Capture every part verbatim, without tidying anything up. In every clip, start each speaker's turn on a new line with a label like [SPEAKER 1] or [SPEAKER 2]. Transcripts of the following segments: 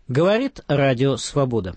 [SPEAKER 1] Говорит Радио Свобода.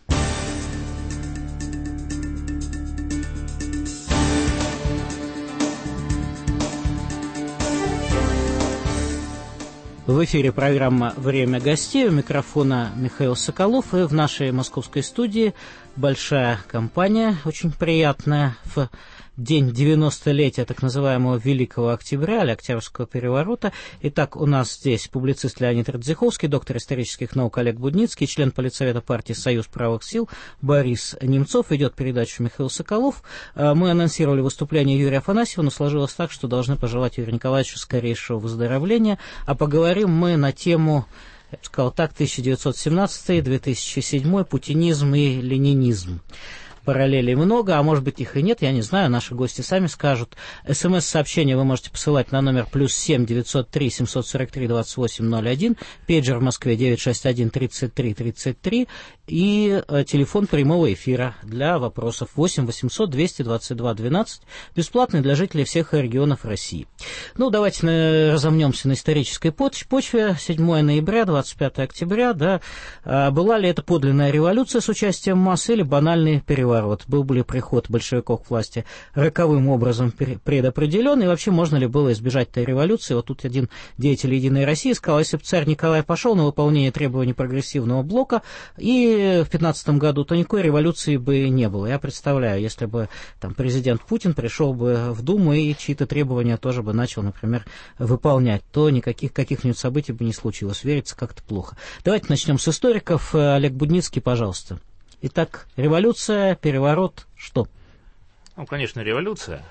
[SPEAKER 1] В эфире программа «Время гостей». У микрофона Михаил Соколов. И в нашей московской студии большая компания, очень приятная, в день девяностолетия так называемого Великого Октября, или Октябрьского переворота. Итак, у нас здесь публицист Леонид Радзиховский, доктор исторических наук Олег Будницкий, член Политсовета партии «Союз правых сил» Борис Немцов. Ведет передачу Михаил Соколов. Мы анонсировали выступление Юрия Афанасьева, но сложилось так, что должны пожелать Юрию Николаевичу скорейшего выздоровления. А поговорим мы на тему, я бы сказал так, тысяча девятьсот семнадцатый — две тысячи седьмой, путинизм и ленинизм. Параллелей много, а может быть их и нет, я не знаю, наши гости сами скажут. СМС-сообщение вы можете посылать на номер плюс семь девятьсот три семьсот сорок три двадцать восемь ноль один, пейджер в Москве девять шесть один тридцать три тридцать три и э, телефон прямого эфира для вопросов восемь восемьсот двести двадцать два двенадцать, бесплатный для жителей всех регионов России. Ну, давайте на, разомнемся на исторической почве. седьмого ноября, двадцать пятого октября, да, э, была ли это подлинная революция с участием масс или банальный переворот? Был ли приход большевиков к власти роковым образом предопределен, и вообще можно ли было избежать этой революции? Вот тут один деятель «Единой России» сказал, если бы царь Николай пошел на выполнение требований прогрессивного блока и в пятнадцатом году, то никакой революции бы не было. Я представляю, если бы там президент Путин пришел бы в Думу и чьи-то требования тоже бы начал, например, выполнять, то никаких каких-нибудь событий бы не случилось. Верится как-то плохо. Давайте начнем с историков. Олег Будницкий, пожалуйста. Итак, революция, переворот, что?
[SPEAKER 2] Ну, конечно, революция,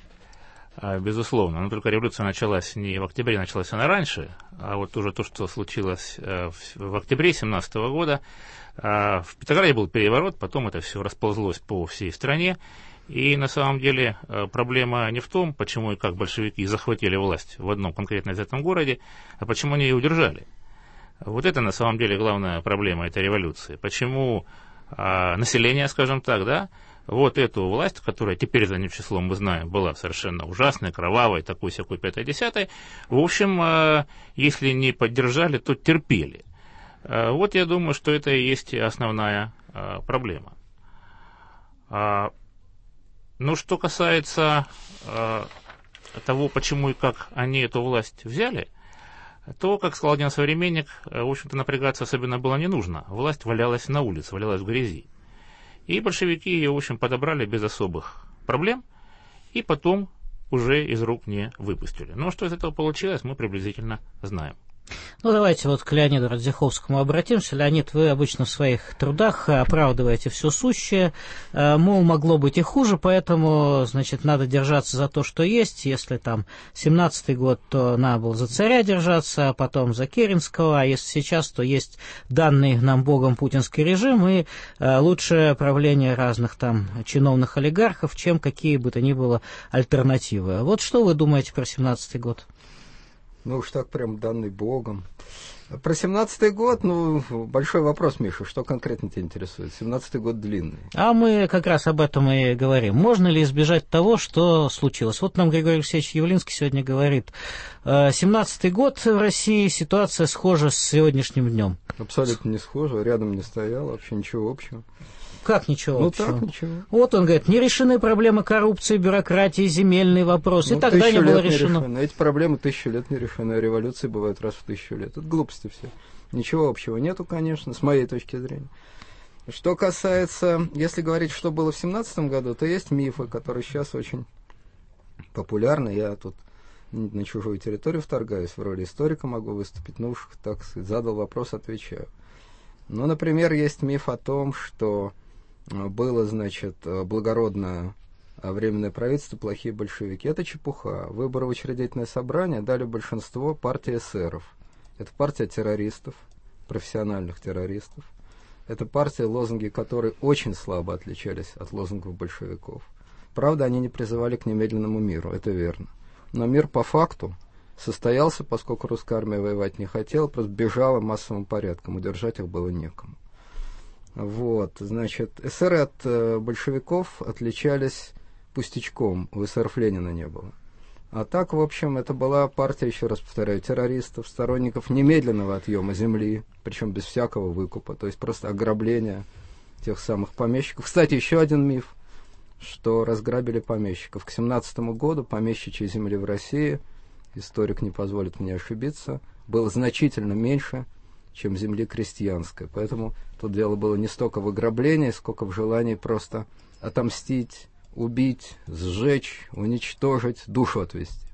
[SPEAKER 2] безусловно, но только революция началась не в октябре, началась она раньше, а вот уже то, что случилось в октябре семнадцатого года, в Петрограде был переворот, потом это все расползлось по всей стране, и на самом деле проблема не в том, почему и как большевики захватили власть в одном конкретно взятом городе, а почему они ее удержали. Вот это на самом деле главная проблема этой революции. Почему население, скажем так, да, вот эту власть, которая теперь задним числом, мы знаем, была совершенно ужасной, кровавой, такой-сякой, пятой-десятой, в общем, если не поддержали, то терпели. Вот я думаю, что это и есть основная проблема. Но что касается того, почему и как они эту власть взяли, то, как сказал один современник, в общем-то, напрягаться особенно было не нужно. Власть валялась на улице, валялась в грязи. И большевики ее, в общем, подобрали без особых проблем, и потом уже из рук не выпустили. Но что из этого получилось, мы приблизительно знаем.
[SPEAKER 1] Ну, давайте вот к Леониду Радзиховскому обратимся. Леонид, вы обычно в своих трудах оправдываете все сущее. Мол, могло быть и хуже, поэтому, значит, надо держаться за то, что есть. Если там семнадцатый год, то надо было за царя держаться, а потом за Керенского. А если сейчас, то есть данный нам Богом путинский режим и лучшее правление разных там чиновных олигархов, чем какие бы то ни было альтернативы. Вот что вы думаете про семнадцатый год?
[SPEAKER 3] Ну уж так прям данный Богом. Про семнадцатый год, ну, большой вопрос, Миша, что конкретно тебя интересует? семнадцатый год длинный.
[SPEAKER 1] А мы как раз об этом и говорим. Можно ли избежать того, что случилось? Вот нам Григорий Алексеевич Явлинский сегодня говорит, семнадцатый год в России, ситуация схожа с сегодняшним днем.
[SPEAKER 3] Абсолютно не схожа, рядом не стоял, вообще ничего общего.
[SPEAKER 1] Как ничего
[SPEAKER 3] ну,
[SPEAKER 1] общего?
[SPEAKER 3] Так, ничего.
[SPEAKER 1] Вот он говорит, не решены проблемы коррупции, бюрократии, земельный вопрос. Ну, и тогда не было решено.
[SPEAKER 3] решено. Эти проблемы тысячу лет не решены, а революции бывают раз в тысячу лет. Это глупости все. Ничего общего нету, конечно, с моей точки зрения. Что касается, если говорить, что было в семнадцатом году, то есть мифы, которые сейчас очень популярны. Я тут на чужую территорию вторгаюсь, в роли историка могу выступить, ну уж, так сказать, задал вопрос, отвечаю. Ну, например, есть миф о том, что было, значит, благородное временное правительство, плохие большевики. Это чепуха. Выборы в учредительное собрание дали большинство партии эсеров. Это партия террористов, профессиональных террористов. Это партия, лозунги которой очень слабо отличались от лозунгов большевиков. Правда, они не призывали к немедленному миру, это верно. Но мир по факту состоялся, поскольку русская армия воевать не хотела, просто бежала массовым порядком, удержать их было некому. Вот, значит, эсеры от э, большевиков отличались пустячком, у эсеров Ленина не было. А так, в общем, это была партия, еще раз повторяю, террористов, сторонников немедленного отъема земли, причем без всякого выкупа, то есть просто ограбление тех самых помещиков. Кстати, еще один миф, что разграбили помещиков. К семнадцатому году помещичьей земли в России, историк не позволит мне ошибиться, было значительно меньше, чем земли крестьянской. Поэтому тут дело было не столько в ограблении, сколько в желании просто отомстить, убить, сжечь, уничтожить, душу отвести.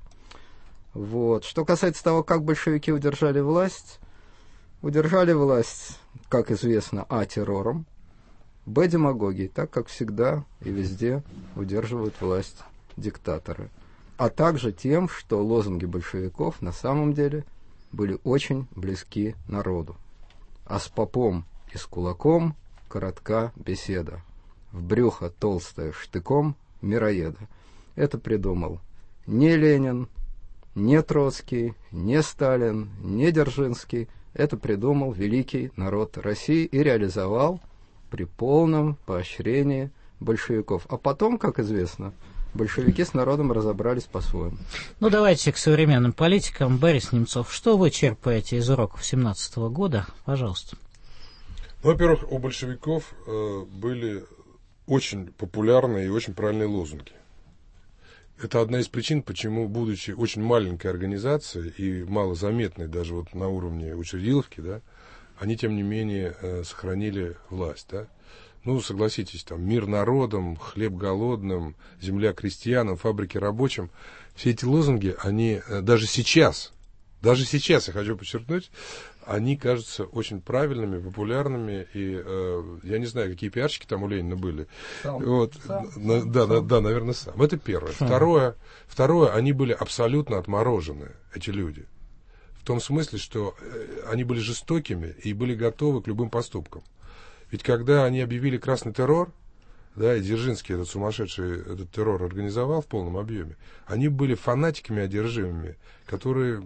[SPEAKER 3] Вот. Что касается того, как большевики удержали власть, удержали власть, как известно, а. террором, б. демагогией, так как всегда и везде удерживают власть диктаторы. А также тем, что лозунги большевиков на самом деле были очень близки народу. А с попом и с кулаком коротка беседа. В брюхо толстая штыком мироеда. Это придумал не Ленин, не Троцкий, не Сталин, не Дзержинский. Это придумал великий народ России и реализовал при полном поощрении большевиков. А потом, как известно, большевики с народом разобрались по-своему.
[SPEAKER 1] Ну, давайте к современным политикам. Борис Немцов, что вы черпаете из уроков семнадцатого года? Пожалуйста.
[SPEAKER 4] Ну, во-первых, у большевиков э, были очень популярные и очень правильные лозунги. Это одна из причин, почему, будучи очень маленькой организацией и малозаметной даже вот на уровне учредиловки, да, они, тем не менее, э, сохранили власть, да. Ну, согласитесь, там, мир народам, хлеб голодным, земля крестьянам, фабрики рабочим. Все эти лозунги, они э, даже сейчас, даже сейчас, я хочу подчеркнуть, они кажутся очень правильными, популярными, и э, я не знаю, какие пиарщики там у Ленина были. Сам. Вот, сам. На, да, сам. Да, да, наверное, сам. Это первое. Сам. Второе, второе, они были абсолютно отморожены, эти люди. В том смысле, что э, они были жестокими и были готовы к любым поступкам. Ведь когда они объявили красный террор, да, и Дзержинский этот сумасшедший этот террор организовал в полном объеме, они были фанатиками одержимыми, которые,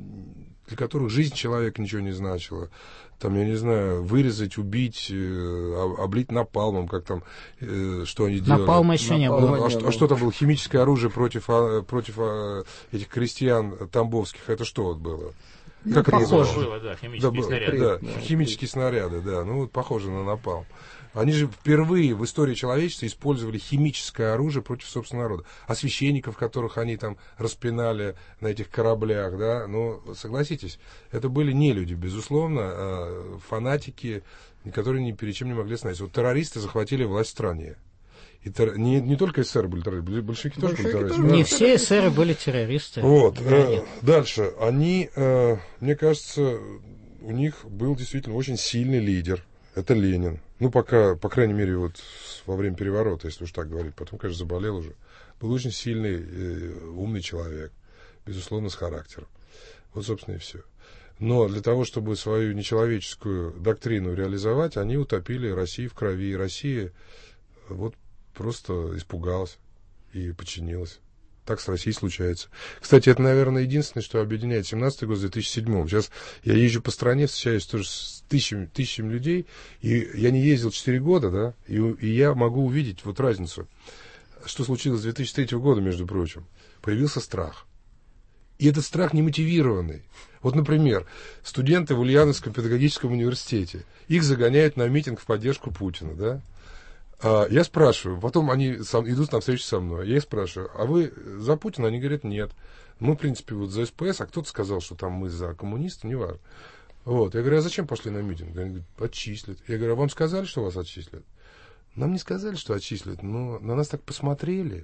[SPEAKER 4] для которых жизнь человека ничего не значила. Там, я не знаю, вырезать, убить, э, облить напалмом, как там, э, что они делали.
[SPEAKER 1] Напалма еще не было.
[SPEAKER 4] А, а, что, а что там было? Химическое оружие против, а, против а, этих крестьян тамбовских. Это что вот было?
[SPEAKER 2] Как ну, похоже было, да, химические да, снаряды.
[SPEAKER 4] Да, да, химические снаряды, да, ну вот похоже на напалм. Они же впервые в истории человечества использовали химическое оружие против собственного народа. А священников, которых они там распинали на этих кораблях, да, ну, согласитесь, это были не люди, безусловно, а фанатики, которые ни перед чем не могли остановиться. Вот террористы захватили власть в стране. И тер... не, не только эсеры были террористы, большевики тоже были террористы.
[SPEAKER 1] Не все эсеры были террористы.
[SPEAKER 4] Вот. Э, дальше. Они, э, мне кажется, у них был действительно очень сильный лидер. Это Ленин. Ну, пока, по крайней мере, вот во время переворота, если уж так говорить. Потом, конечно, заболел уже. Был очень сильный, э, умный человек. Безусловно, с характером. Вот, собственно, и все. Но для того, чтобы свою нечеловеческую доктрину реализовать, они утопили Россию в крови. И Россия вот просто испугалась и подчинилась. Так с Россией случается. Кстати, это, наверное, единственное, что объединяет семнадцатый год с две тысячи седьмым. Сейчас я езжу по стране, встречаюсь тоже с тысячами, тысячами людей, и я не ездил четыре года, да, и, и я могу увидеть вот разницу. Что случилось с две тысячи третьего года, между прочим? Появился страх. И этот страх немотивированный. Вот, например, студенты в Ульяновском педагогическом университете, их загоняют на митинг в поддержку Путина, да? А, я спрашиваю, потом они сам, идут на встречу со мной, я их спрашиваю, а вы за Путина? Они говорят, нет. Мы, в принципе, вот за СПС, а кто-то сказал, что там мы за коммунистов, неважно. Вот. Я говорю, а зачем пошли на митинг? Они говорят, отчислят. Я говорю, а вам сказали, что вас отчислят? Нам не сказали, что отчислят, но на нас так посмотрели,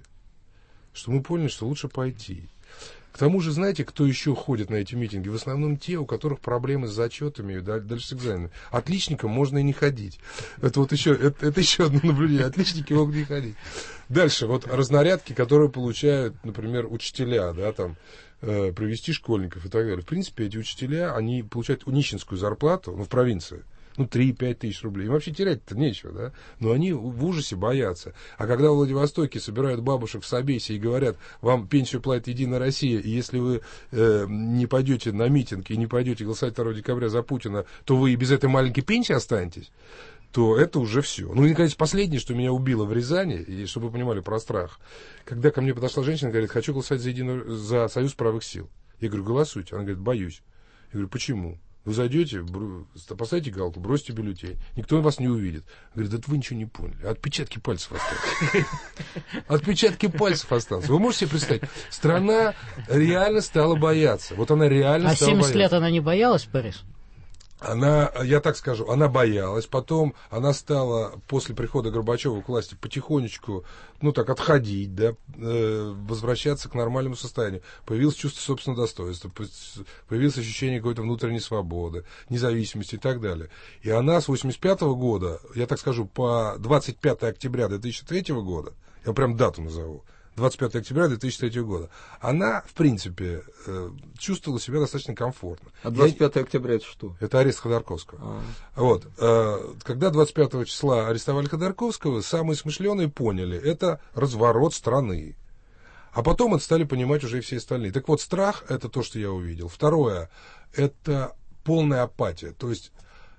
[SPEAKER 4] что мы поняли, что лучше пойти. К тому же, знаете, кто еще ходит на эти митинги? В основном те, у которых проблемы с зачетами и дальше с экзаменами. Отличникам можно и не ходить. Это вот еще, это, это еще одно наблюдение. Отличники могут не ходить. Дальше, вот разнарядки, которые получают, например, учителя, да, там, э, привести школьников и так далее. В принципе, эти учителя, они получают нищенскую зарплату, ну, в провинции. Ну, три-пять тысяч рублей. Им вообще терять-то нечего, да? Но они в ужасе боятся. А когда в Владивостоке собирают бабушек в собесе и говорят, вам пенсию платит Единая Россия, и если вы э, не пойдете на митинг и не пойдете голосовать второго декабря за Путина, то вы и без этой маленькой пенсии останетесь, то это уже все. Ну и, наконец, последнее, что меня убило в Рязани, и чтобы вы понимали про страх, когда ко мне подошла женщина и говорит: хочу голосовать за, единую, за Союз правых сил. Я говорю: голосуйте. Она говорит: боюсь. Я говорю: почему? Вы зайдете, поставите галку, бросьте бюллетень. Никто вас не увидит. Говорит: да вы ничего не поняли. Отпечатки пальцев остались. Отпечатки пальцев остались. Вы можете себе представить? Страна реально стала бояться. Вот она реально
[SPEAKER 1] а
[SPEAKER 4] стала бояться.
[SPEAKER 1] А семьдесят лет она не боялась, Борис?
[SPEAKER 4] Она, я так скажу, она боялась. Потом она стала после прихода Горбачева к власти потихонечку, ну так, отходить, да, э, возвращаться к нормальному состоянию. Появилось чувство собственного достоинства, появилось ощущение какой-то внутренней свободы, независимости и так далее. И она с восемьдесят пятого года, я так скажу, по двадцать пятое октября две тысячи третьего года, я прям дату назову, двадцать пятое октября две тысячи третьего года, она, в принципе, э, чувствовала себя достаточно комфортно.
[SPEAKER 3] А двадцать пятое октября это что?
[SPEAKER 4] Это арест Ходорковского. А. Вот. Э, когда двадцать пятого числа арестовали Ходорковского, самые смышленые поняли, это разворот страны. А потом это стали понимать уже и все остальные. Так вот, страх — это то, что я увидел. Второе — это полная апатия. То есть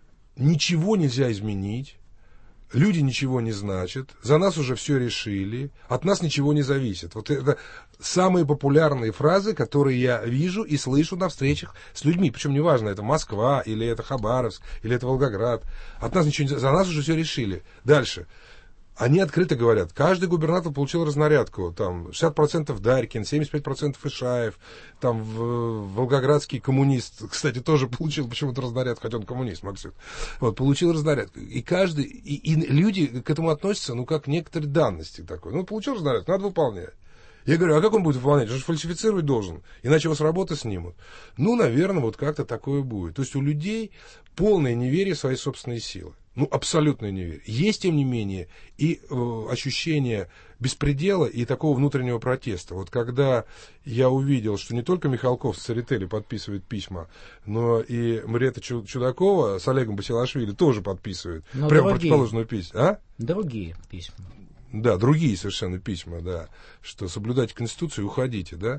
[SPEAKER 4] ничего нельзя изменить. Люди ничего не значат, за нас уже все решили, от нас ничего не зависит. Вот это самые популярные фразы, которые я вижу и слышу на встречах с людьми. Причем неважно, это Москва, или это Хабаровск, или это Волгоград. От нас ничего не... За нас уже все решили. Дальше. Они открыто говорят, каждый губернатор получил разнарядку, там шестьдесят процентов Дарькин, семьдесят пять процентов Ишаев, там в, волгоградский коммунист, кстати, тоже получил почему-то разнарядку, хотя он коммунист, Максим, вот, получил разнарядку. И каждый, и, и люди к этому относятся, ну, как к некоторой данности такой. Ну, получил разнарядку, надо выполнять. Я говорю: а как он будет выполнять? Он же фальсифицировать должен, иначе его с работы снимут. Ну, наверное, вот как-то такое будет. То есть у людей полное неверие в свои собственные силы. Ну, абсолютное неверие. Есть, тем не менее, и э, ощущение беспредела и такого внутреннего протеста. Вот когда я увидел, что не только Михалков с Церетели подписывает письма, но и Мариэтта Чудакова с Олегом Басилашвили тоже подписывают. Но прямо другие, противоположную письму. А?
[SPEAKER 1] Другие письма.
[SPEAKER 4] Да, другие совершенно письма, да. Что соблюдайте Конституцию и уходите, да.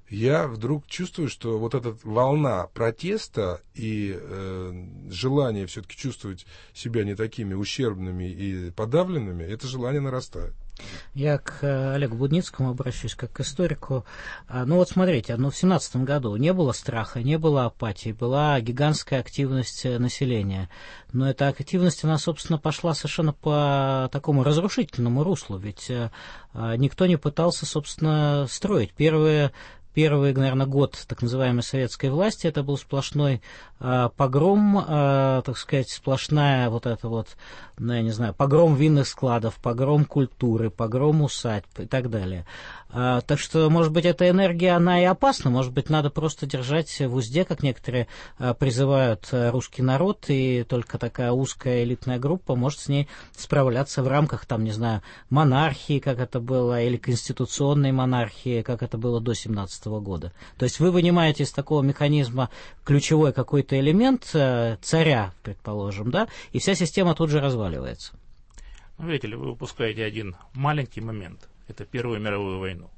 [SPEAKER 4] Я вдруг чувствую, что вот эта волна протеста и э, желание все-таки чувствовать себя не такими ущербными и подавленными, это желание нарастает.
[SPEAKER 1] Я к Олегу Будницкому обращусь как к историку. Ну вот смотрите, ну в семнадцатом году не было страха, не было апатии, была гигантская активность населения. Но эта активность, она, собственно, пошла совершенно по такому разрушительному руслу, ведь никто не пытался, собственно, строить. Первые Первый, наверное, год так называемой советской власти это был сплошной э, погром, э, так сказать, сплошная вот эта вот, ну, я не знаю, погром винных складов, погром культуры, погром усадьб и так далее. Э, так что, может быть, эта энергия, она и опасна, может быть, надо просто держать в узде, как некоторые э, призывают э, русский народ, и только такая узкая элитная группа может с ней справляться в рамках, там, не знаю, монархии, как это было, или конституционной монархии, как это было до семнадцатого года. То есть вы вынимаете из такого механизма ключевой какой-то элемент э, царя, предположим, да, и вся система тут же разваливается.
[SPEAKER 2] Ну, видите ли, вы упускаете один маленький момент. Это Первую мировую войну.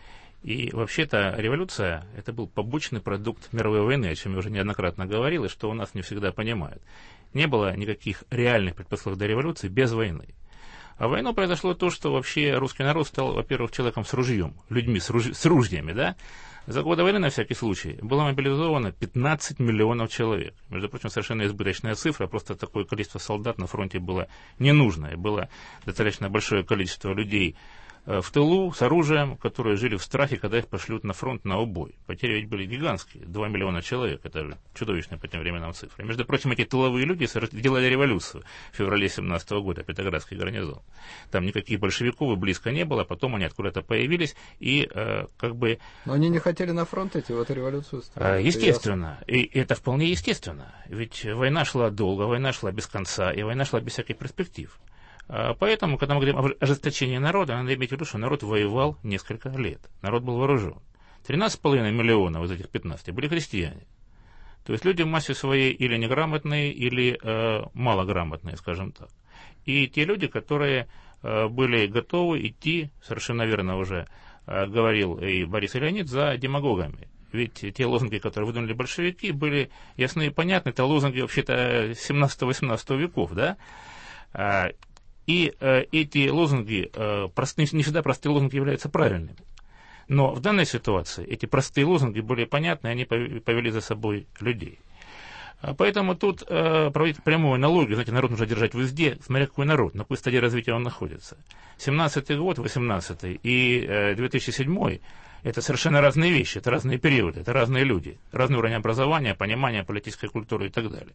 [SPEAKER 2] И вообще-то революция – это был побочный продукт мировой войны, о чем я уже неоднократно говорил, и что у нас не всегда понимают. Не было никаких реальных предпосылок до революции без войны. А в войну произошло то, что вообще русский народ стал, во-первых, человеком с ружьем, людьми с, руж... с ружьями, да. За годы войны, на всякий случай, было мобилизовано пятнадцать миллионов человек. Между прочим, совершенно избыточная цифра, просто такое количество солдат на фронте было не нужно. И было достаточно большое количество людей в тылу с оружием, которые жили в страхе, когда их пошлют на фронт на убой. Потери ведь были гигантские, два миллиона человек, это чудовищная по тем временам цифра. Между прочим, эти тыловые люди делали революцию в феврале семнадцатого года, Петроградский гарнизон. Там никаких большевиков и близко не было, потом они откуда-то появились и э, как бы...
[SPEAKER 3] Но они не хотели на фронт идти в эту революцию устроить.
[SPEAKER 2] Естественно, и это вполне естественно, ведь война шла долго, война шла без конца, и война шла без всяких перспектив. Поэтому, когда мы говорим об ожесточении народа, надо иметь в виду, что народ воевал несколько лет. Народ был вооружен. тринадцать с половиной миллионов из этих пятнадцати были христиане. То есть люди в массе своей или неграмотные, или э, малограмотные, скажем так. И те люди, которые э, были готовы идти, совершенно верно уже э, говорил и Борис и Леонид, за демагогами. Ведь те лозунги, которые выдвинули большевики, были ясны и понятны. Это лозунги вообще-то семнадцатого-восемнадцатого веков, да? И эти лозунги, простые, не всегда простые лозунги являются правильными. Но в данной ситуации эти простые лозунги более понятны, они повели за собой людей. Поэтому тут э, проводить прямую аналогию, знаете, народ нужно держать в узде, смотря какой народ, на какой стадии развития он находится. семнадцатый год, восемнадцатый и э, две тысячи седьмой – это совершенно разные вещи, это разные периоды, это разные люди, разный уровень образования, понимания политической культуры и так далее.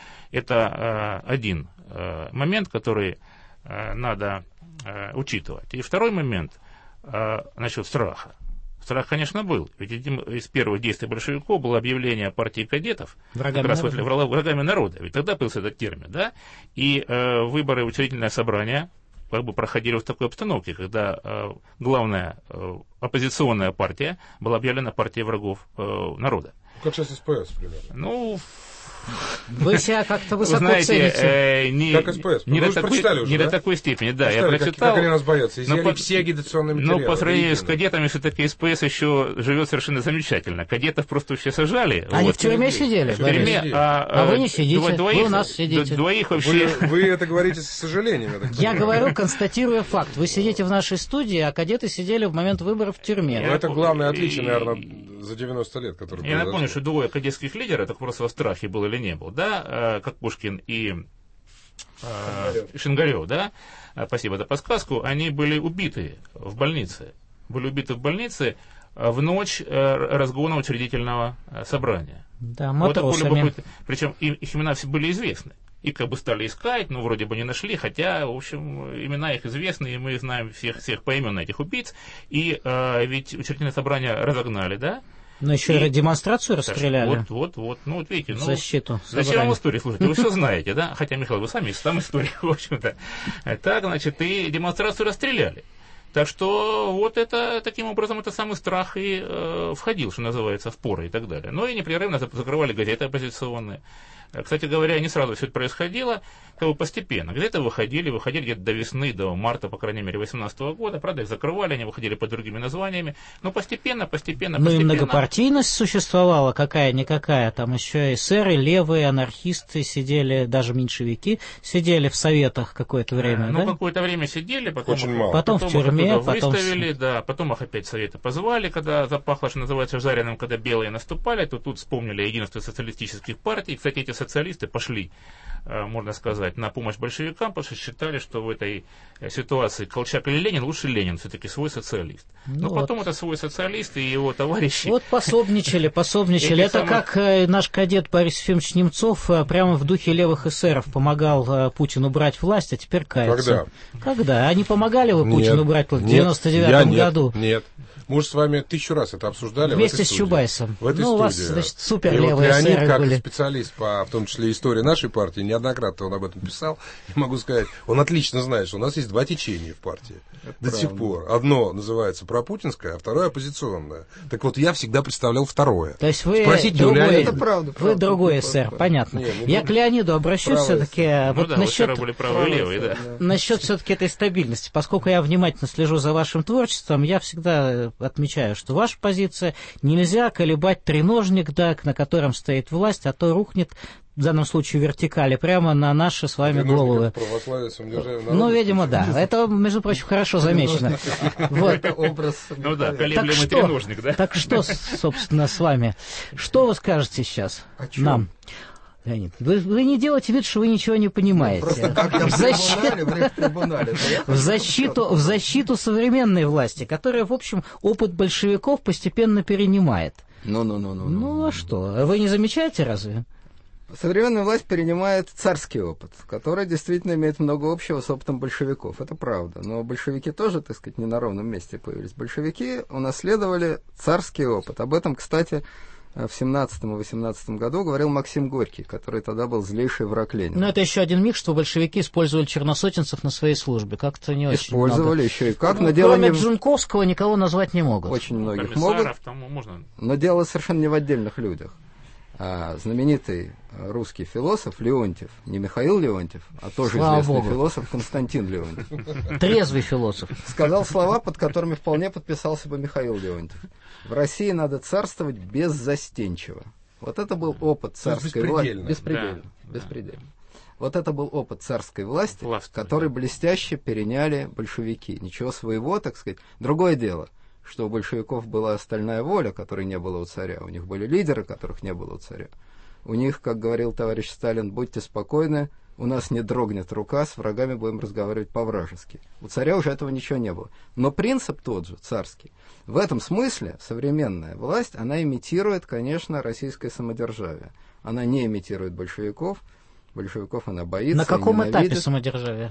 [SPEAKER 2] Это э, один э, момент, который э, надо э, учитывать. И второй момент э, насчет страха. Страх, конечно, был. Ведь из первых действий большевиков было объявление партии кадетов
[SPEAKER 1] врагами,
[SPEAKER 2] как раз
[SPEAKER 1] народа.
[SPEAKER 2] врагами народа. Ведь тогда появился этот термин, да? И э, выборы в учредительное собрание как бы проходили в такой обстановке, когда э, главная э, оппозиционная партия была объявлена партией врагов э, народа.
[SPEAKER 4] Как сейчас СПС, примерно.
[SPEAKER 2] Ну...
[SPEAKER 1] Вы себя как-то высоко
[SPEAKER 2] знаете,
[SPEAKER 1] цените.
[SPEAKER 2] Э, не,
[SPEAKER 4] как СПС.
[SPEAKER 2] Не,
[SPEAKER 4] ну,
[SPEAKER 2] до, такой,
[SPEAKER 4] уже,
[SPEAKER 2] не
[SPEAKER 4] да?
[SPEAKER 2] до такой степени, да,
[SPEAKER 4] Прочитали,
[SPEAKER 2] я прочитал.
[SPEAKER 4] Как, как они нас боятся, изъяли
[SPEAKER 2] но,
[SPEAKER 4] все агитационные материалы.
[SPEAKER 2] Но по сравнению с кадетами, все-таки СПС еще живет совершенно замечательно. Кадетов просто вообще сажали.
[SPEAKER 1] Они
[SPEAKER 2] вот.
[SPEAKER 1] в тюрьме сидели,
[SPEAKER 2] В тюрьме, а,
[SPEAKER 1] а вы не сидите,
[SPEAKER 2] двоих,
[SPEAKER 1] вы у нас сидите.
[SPEAKER 2] Двоих вообще...
[SPEAKER 4] Вы, вы это говорите с сожалением.
[SPEAKER 1] Я говорю, констатируя факт. Вы сидите в нашей студии, а кадеты сидели в момент выборов в тюрьме.
[SPEAKER 4] Ну, это главное отличие, наверное, за девяносто лет, которые
[SPEAKER 2] Я напомню, что двое кадетских лидеров, так просто в страхе был или не был, да, как Пушкин и э, Шингарев, да, спасибо за подсказку, они были убиты в больнице, были убиты в больнице в ночь разгона учредительного собрания.
[SPEAKER 1] Да, матросами.
[SPEAKER 2] Вот причем их имена все были известны. И как бы стали искать, но вроде бы не нашли, хотя, в общем, имена их известны, и мы знаем всех, всех поименно этих убийц. И э, ведь учредительное собрание разогнали, да?
[SPEAKER 1] Но еще и демонстрацию расстреляли.
[SPEAKER 2] Вот, вот, вот. Ну, вот видите, ну,
[SPEAKER 1] защиту.
[SPEAKER 2] Зачем вам историю слушать? Вы все знаете, да? Хотя, Михаил, вы сами там истории, в общем-то. Так, значит, и демонстрацию расстреляли. Так что вот это, таким образом, это самый страх и э, входил, что называется, в поры и так далее. Но и непрерывно закрывали газеты оппозиционные. Кстати говоря, не сразу все это происходило, как бы постепенно. Где-то выходили, выходили где-то до весны, до марта, по крайней мере, восемнадцатого года. Правда, их закрывали, они выходили под другими названиями. Но постепенно, постепенно,
[SPEAKER 1] ну,
[SPEAKER 2] постепенно.
[SPEAKER 1] Ну и многопартийность существовала, какая-никакая. Там еще эсеры, левые, анархисты сидели, даже меньшевики сидели в советах какое-то время,
[SPEAKER 2] а,
[SPEAKER 1] да?
[SPEAKER 2] Ну, какое-то время сидели, потом,
[SPEAKER 4] Очень
[SPEAKER 2] их,
[SPEAKER 4] мало.
[SPEAKER 1] потом, потом в тюрьме, потом...
[SPEAKER 2] выставили, да, потом их опять советы позвали, когда запахло, что называется, жареным, когда белые наступали, то тут вспомнили о единстве социалистических партий. Кстати, эти социалисты пошли, можно сказать, на помощь большевикам, потому что считали, что в этой ситуации Колчак или Ленин, лучше Ленин, все-таки свой социалист.
[SPEAKER 1] Ну
[SPEAKER 2] Но
[SPEAKER 1] вот.
[SPEAKER 2] Потом это свой социалист и его товарищи.
[SPEAKER 1] Вот пособничали, пособничали. Это
[SPEAKER 2] самые...
[SPEAKER 1] как э, наш кадет Борис Ефимович Немцов э, прямо в духе левых эсеров помогал э, Путину брать власть, а теперь кается.
[SPEAKER 4] Когда?
[SPEAKER 1] Когда? Они помогали вы
[SPEAKER 4] Нет,
[SPEAKER 1] Путину брать власть в
[SPEAKER 4] нет,
[SPEAKER 1] девяносто девятом
[SPEAKER 4] я
[SPEAKER 1] году?
[SPEAKER 4] Нет, нет. Мы уже с вами тысячу раз это обсуждали.
[SPEAKER 1] Вместе
[SPEAKER 4] в этой
[SPEAKER 1] с
[SPEAKER 4] студии.
[SPEAKER 1] Чубайсом.
[SPEAKER 4] В этой
[SPEAKER 1] ну,
[SPEAKER 4] студии.
[SPEAKER 1] у вас, значит, супер
[SPEAKER 4] и
[SPEAKER 1] левые
[SPEAKER 4] вот Леонид,
[SPEAKER 1] эсеры
[SPEAKER 4] как
[SPEAKER 1] были.
[SPEAKER 4] специалист по, в том числе, истории нашей партии, неоднократно он об этом писал. Я могу сказать, он отлично знает, что у нас есть два течения в партии.
[SPEAKER 3] Это
[SPEAKER 4] До
[SPEAKER 3] правда.
[SPEAKER 4] сих пор. Одно называется пропутинское, а второе оппозиционное. Так вот, я всегда представлял второе.
[SPEAKER 1] То есть вы
[SPEAKER 4] Спросите у
[SPEAKER 1] другой,
[SPEAKER 4] Леонида.
[SPEAKER 3] Это правда,
[SPEAKER 1] вы
[SPEAKER 3] правда,
[SPEAKER 1] другой
[SPEAKER 3] правда,
[SPEAKER 1] эсер,
[SPEAKER 3] правда.
[SPEAKER 1] понятно.
[SPEAKER 4] Не, не
[SPEAKER 1] Я
[SPEAKER 4] буду.
[SPEAKER 1] к Леониду обращусь
[SPEAKER 3] Правый
[SPEAKER 1] все-таки.
[SPEAKER 2] Ну
[SPEAKER 1] Вот
[SPEAKER 2] да,
[SPEAKER 1] насчет...
[SPEAKER 2] эсеры были правые и левые, да.
[SPEAKER 1] Насчет все-таки этой стабильности, поскольку я внимательно слежу за вашим творчеством, я всегда отмечаю, что ваша позиция нельзя колебать треножник, да, на котором стоит власть, а то рухнет в данном случае вертикали прямо на наши с вами головы.
[SPEAKER 4] Православие, самодержавие,
[SPEAKER 1] Ну,
[SPEAKER 4] народность.
[SPEAKER 1] видимо, да. Это, между прочим, хорошо замечено. Вот.
[SPEAKER 3] Это образ...
[SPEAKER 2] Ну да,
[SPEAKER 1] Так
[SPEAKER 2] колеблемый
[SPEAKER 1] что,
[SPEAKER 2] треножник, да.
[SPEAKER 1] так что, собственно, с вами? Что вы скажете сейчас
[SPEAKER 3] О чем?
[SPEAKER 1] нам? Леонид, вы, вы не делайте вид, что вы ничего не понимаете.
[SPEAKER 3] Просто как я в
[SPEAKER 1] В защиту-
[SPEAKER 3] трибунале, в трибунале. Да я
[SPEAKER 1] В
[SPEAKER 3] хочу
[SPEAKER 1] защиту,
[SPEAKER 3] сказать.
[SPEAKER 1] в защиту современной власти, которая, в общем, опыт большевиков постепенно перенимает.
[SPEAKER 3] Ну-ну-ну-ну.
[SPEAKER 1] Ну, а что? Вы не замечаете разве?
[SPEAKER 3] Современная власть перенимает царский опыт, который действительно имеет много общего с опытом большевиков. Это правда. Но большевики тоже, так сказать, не на ровном месте появились. Большевики унаследовали царский опыт. Об этом, кстати, в семнадцатом и восемнадцатом году говорил Максим Горький, который тогда был злейший враг Ленина.
[SPEAKER 1] Ну, это еще один миг, что большевики использовали черносотенцев на своей службе. Как-то не очень
[SPEAKER 3] Использовали
[SPEAKER 1] много.
[SPEAKER 3] еще и как, но
[SPEAKER 1] Ну,
[SPEAKER 3] дело
[SPEAKER 1] кроме
[SPEAKER 3] не в...
[SPEAKER 1] Джунковского никого назвать не могут.
[SPEAKER 3] Очень многих
[SPEAKER 2] Комиссаров
[SPEAKER 3] могут,
[SPEAKER 2] там можно...
[SPEAKER 3] но дело совершенно не в отдельных людях. А знаменитый русский философ Леонтьев, не Михаил Леонтьев, а тоже
[SPEAKER 1] Слава
[SPEAKER 3] известный
[SPEAKER 1] Богу.
[SPEAKER 3] философ Константин Леонтьев,
[SPEAKER 1] Трезвый философ.
[SPEAKER 3] сказал слова, под которыми вполне подписался бы Михаил Леонтьев. В России надо царствовать беззастенчиво. Вот это был опыт царской власти.
[SPEAKER 4] беспредельно.
[SPEAKER 3] Беспредельно.
[SPEAKER 2] Да,
[SPEAKER 3] Беспредельно. Вот это был опыт царской власти,
[SPEAKER 2] Власть,
[SPEAKER 3] который
[SPEAKER 2] да.
[SPEAKER 3] блестяще переняли большевики. Ничего своего, так сказать. Другое дело, что у большевиков была стальная воля, которой не было у царя. У них были лидеры, которых не было у царя. У них, как говорил товарищ Сталин, будьте спокойны, у нас не дрогнет рука, с врагами будем разговаривать по-вражески. У царя уже этого ничего не было. Но принцип тот же, царский. В этом смысле современная власть, она имитирует, конечно, российское самодержавие. Она не имитирует большевиков. Большевиков она боится.
[SPEAKER 1] На каком
[SPEAKER 3] ненавидит.
[SPEAKER 1] этапе самодержавия?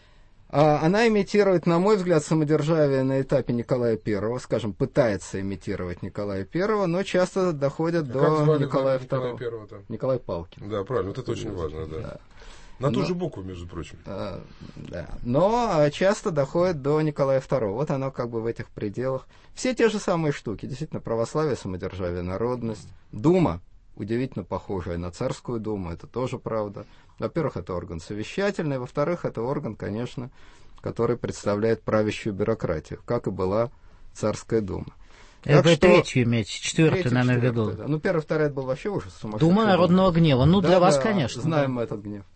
[SPEAKER 3] Она имитирует, на мой взгляд, самодержавие на этапе Николая Первого, скажем, пытается имитировать Николая Первого, но часто доходит
[SPEAKER 4] А
[SPEAKER 3] до
[SPEAKER 4] как звали
[SPEAKER 3] Николая
[SPEAKER 4] Николая
[SPEAKER 3] Второго.
[SPEAKER 4] Первого-то?
[SPEAKER 3] Николай Палкин.
[SPEAKER 4] Да, правильно, вот это очень важно, да.
[SPEAKER 3] Да.
[SPEAKER 4] На ту
[SPEAKER 3] Но-
[SPEAKER 4] же букву, между прочим.
[SPEAKER 3] А, да. Но а, часто доходит до Николая Второго. Вот оно как бы в этих пределах. Все те же самые штуки. Действительно, православие, самодержавие, народность. Дума, удивительно похожая на царскую думу, это тоже правда. Во-первых, это орган совещательный. Во-вторых, это орган, конечно, который представляет правящую бюрократию, как и была царская дума.
[SPEAKER 1] Это
[SPEAKER 3] Так что-
[SPEAKER 1] третью имеете, четвертую,
[SPEAKER 3] Третья,
[SPEAKER 1] наверное,
[SPEAKER 3] четвертая,
[SPEAKER 1] ввиду.
[SPEAKER 3] да. Ну, первый, второй это был вообще ужас. сумасшедший
[SPEAKER 1] Дума
[SPEAKER 3] дом.
[SPEAKER 1] народного гнева. Ну, для
[SPEAKER 3] Да,
[SPEAKER 1] вас,
[SPEAKER 3] да,
[SPEAKER 1] конечно.
[SPEAKER 3] знаем
[SPEAKER 1] да.
[SPEAKER 3] мы этот гнев.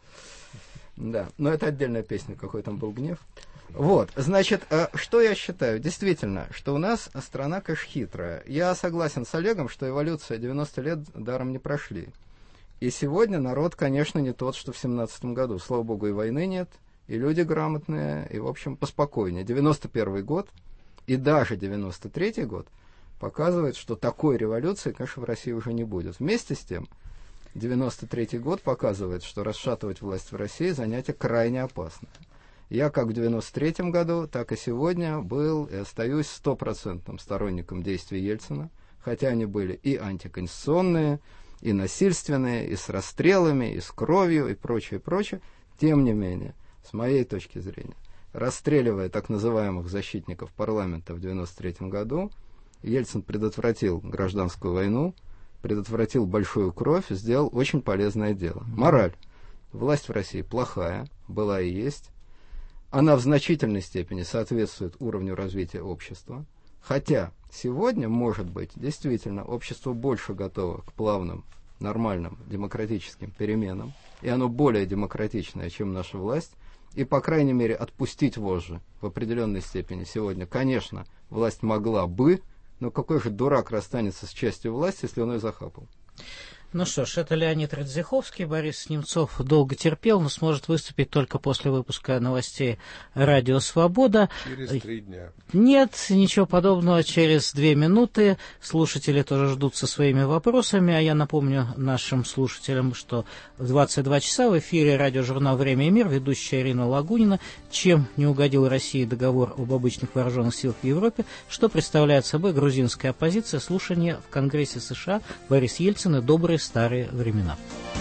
[SPEAKER 3] Да, но это отдельная песня, какой там был гнев. Вот, значит, э, что я считаю? Действительно, что у нас страна, конечно, хитрая. Я согласен с Олегом, что эволюция девяносто лет даром не прошли. И сегодня народ, конечно, не тот, что в семнадцатом году. Слава богу, и войны нет, и люди грамотные, и, в общем, поспокойнее. девяносто первый год и даже девяносто третий год показывает, что такой революции, конечно, в России уже не будет. Вместе с тем, девяносто третий год показывает, что расшатывать власть в России занятие крайне опасное. Я как в девяносто третьем году, так и сегодня был и остаюсь стопроцентным сторонником действий Ельцина, хотя они были и антиконституционные, и насильственные, и с расстрелами, и с кровью, и прочее, прочее. Тем не менее, с моей точки зрения, расстреливая так называемых защитников парламента в девяносто третьем году, Ельцин предотвратил гражданскую войну, предотвратил большую кровь, сделал очень полезное дело. Мораль. Власть в России плохая, была и есть. Она в значительной степени соответствует уровню развития общества. Хотя сегодня, может быть, действительно, общество больше готово к плавным, нормальным, демократическим переменам. И оно более демократичное, чем наша власть. И, по крайней мере, отпустить вожжи в определенной степени сегодня, конечно, власть могла бы, но какой же дурак расстанется с частью власти, если он ее захапал?
[SPEAKER 1] Ну что ж, это Леонид Радзиховский. Борис Немцов долго терпел, но сможет выступить только после выпуска новостей «Радио Свобода».
[SPEAKER 4] Через три дня.
[SPEAKER 1] Нет, ничего подобного. Через две минуты слушатели тоже ждут со своими вопросами. А я напомню нашим слушателям, что в двадцать два часа в эфире радиожурнал «Время и мир» ведущая Ирина Лагунина. Чем не угодил России договор об обычных вооруженных силах в Европе, что представляет собой грузинская оппозиция, слушание в Конгрессе США Борис Ельцин и добрые старые времена.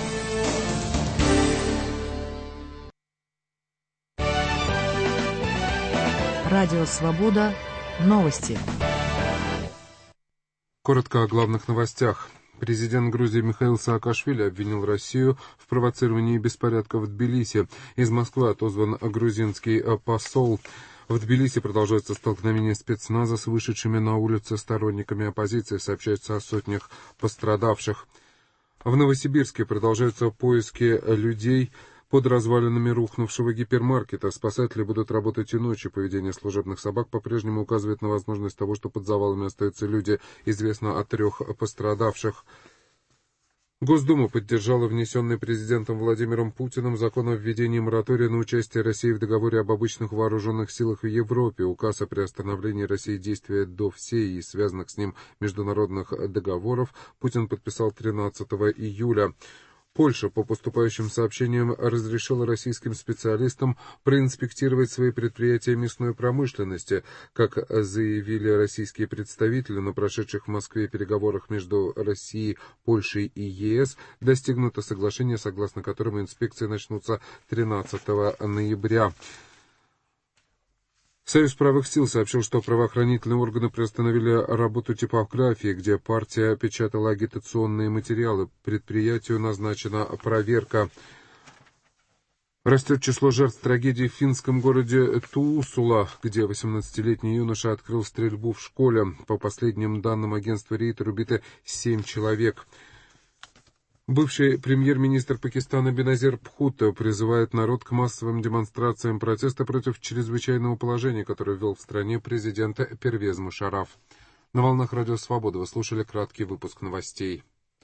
[SPEAKER 5] Радио «Свобода». Новости.
[SPEAKER 6] Коротко о главных новостях. Президент Грузии Михаил Саакашвили обвинил Россию в провоцировании беспорядков в Тбилиси. Из Москвы отозван грузинский посол. В Тбилиси продолжается столкновение спецназа с вышедшими на улицы сторонниками оппозиции. Сообщается о сотнях пострадавших. В Новосибирске продолжаются поиски людей под развалинами рухнувшего гипермаркета. Спасатели будут работать и ночью. Поведение служебных собак по-прежнему указывает на возможность того, что под завалами остаются люди. Известно о трех пострадавших. Госдума поддержала внесенный президентом Владимиром Путиным закон о введении моратория на участие России в договоре об обычных вооруженных силах в Европе. Указ о приостановлении России действия до всей и связанных с ним международных договоров Путин подписал тринадцатого июля. Польша по поступающим сообщениям разрешила российским специалистам проинспектировать свои предприятия мясной промышленности. Как заявили российские представители, на прошедших в Москве переговорах между Россией, Польшей и ЕС достигнуто соглашение, согласно которому инспекции начнутся тринадцатого ноября. Союз правых сил сообщил, что правоохранительные органы приостановили работу типографии, где партия печатала агитационные материалы. Предприятию назначена проверка. Растет число жертв трагедии в финском городе Туусула, где восемнадцатилетний юноша открыл стрельбу в школе. По последним данным агентства Рейтер убито семь человек. Бывший премьер-министр Пакистана Беназир Бхутто призывает народ к массовым демонстрациям протеста против чрезвычайного положения, которое ввел в стране президент Первез Мушарраф. На волнах Радио Свобода вы слушали краткий выпуск новостей.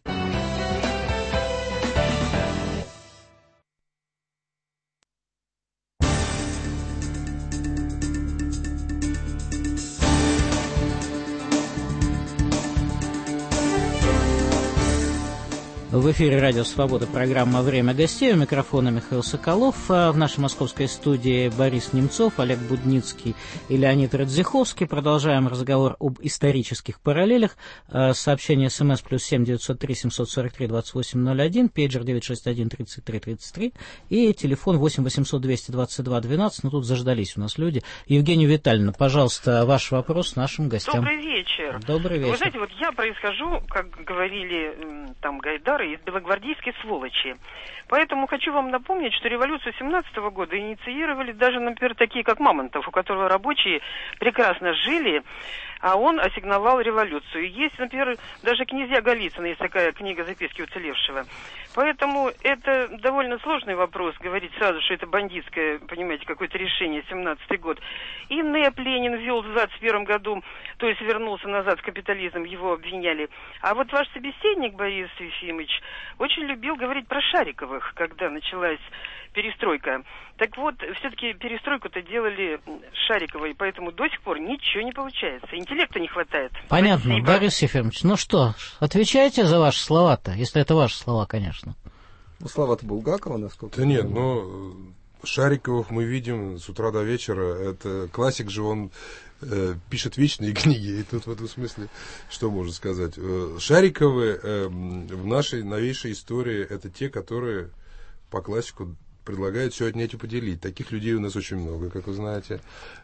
[SPEAKER 1] В эфире «Радио Свобода», программа «Время гостей». У микрофона Михаил Соколов. В нашей московской студии Борис Немцов, Олег Будницкий и Леонид Радзиховский. Продолжаем разговор об исторических параллелях. Сообщение СМС плюс семь девятьсот три семьсот сорок три двадцать восемь ноль один, пейджер девять шесть один тридцать три тридцать три и телефон восемь восемьсот двести двадцать два двенадцать. Ну, тут заждались у нас люди. Евгения Витальевна, пожалуйста, ваш вопрос нашим гостям.
[SPEAKER 7] Добрый вечер.
[SPEAKER 1] Добрый вечер.
[SPEAKER 7] Вы знаете, вот я происхожу, как говорили там Гайдары, из белогвардейской сволочи. Поэтому хочу вам напомнить, что революцию семнадцатого года инициировали даже, например, такие, как Мамонтов, у которого рабочие прекрасно жили, а он ассигновал революцию. Есть, например, даже «Князья Голицына», есть такая книга «Записки уцелевшего». Поэтому это довольно сложный вопрос, говорить сразу, что это бандитское, понимаете, какое-то решение, семнадцатый год. И НЭП Ленин ввел в двадцать первом году, то есть вернулся назад в капитализм, его обвиняли. А вот ваш собеседник, Борис Ефимович, очень любил говорить про Шариковых, когда началась перестройка. Так вот, все-таки перестройку-то делали Шариковой, поэтому до сих пор ничего не получается. Интеллекта не хватает.
[SPEAKER 1] Понятно.
[SPEAKER 7] Спасибо.
[SPEAKER 1] Борис Ефимович, ну что, отвечайте за ваши слова-то, если это ваши слова, конечно.
[SPEAKER 3] Ну, слова-то Булгакова, насколько...
[SPEAKER 4] Да нет, но Шариковых мы видим с утра до вечера. Это классик же, он э, пишет вечные книги. И тут в этом смысле, что можно сказать? Шариковы э, в нашей новейшей истории это те, которые по классику предлагают все отнять и поделить. Таких людей у нас очень много, как вы знаете.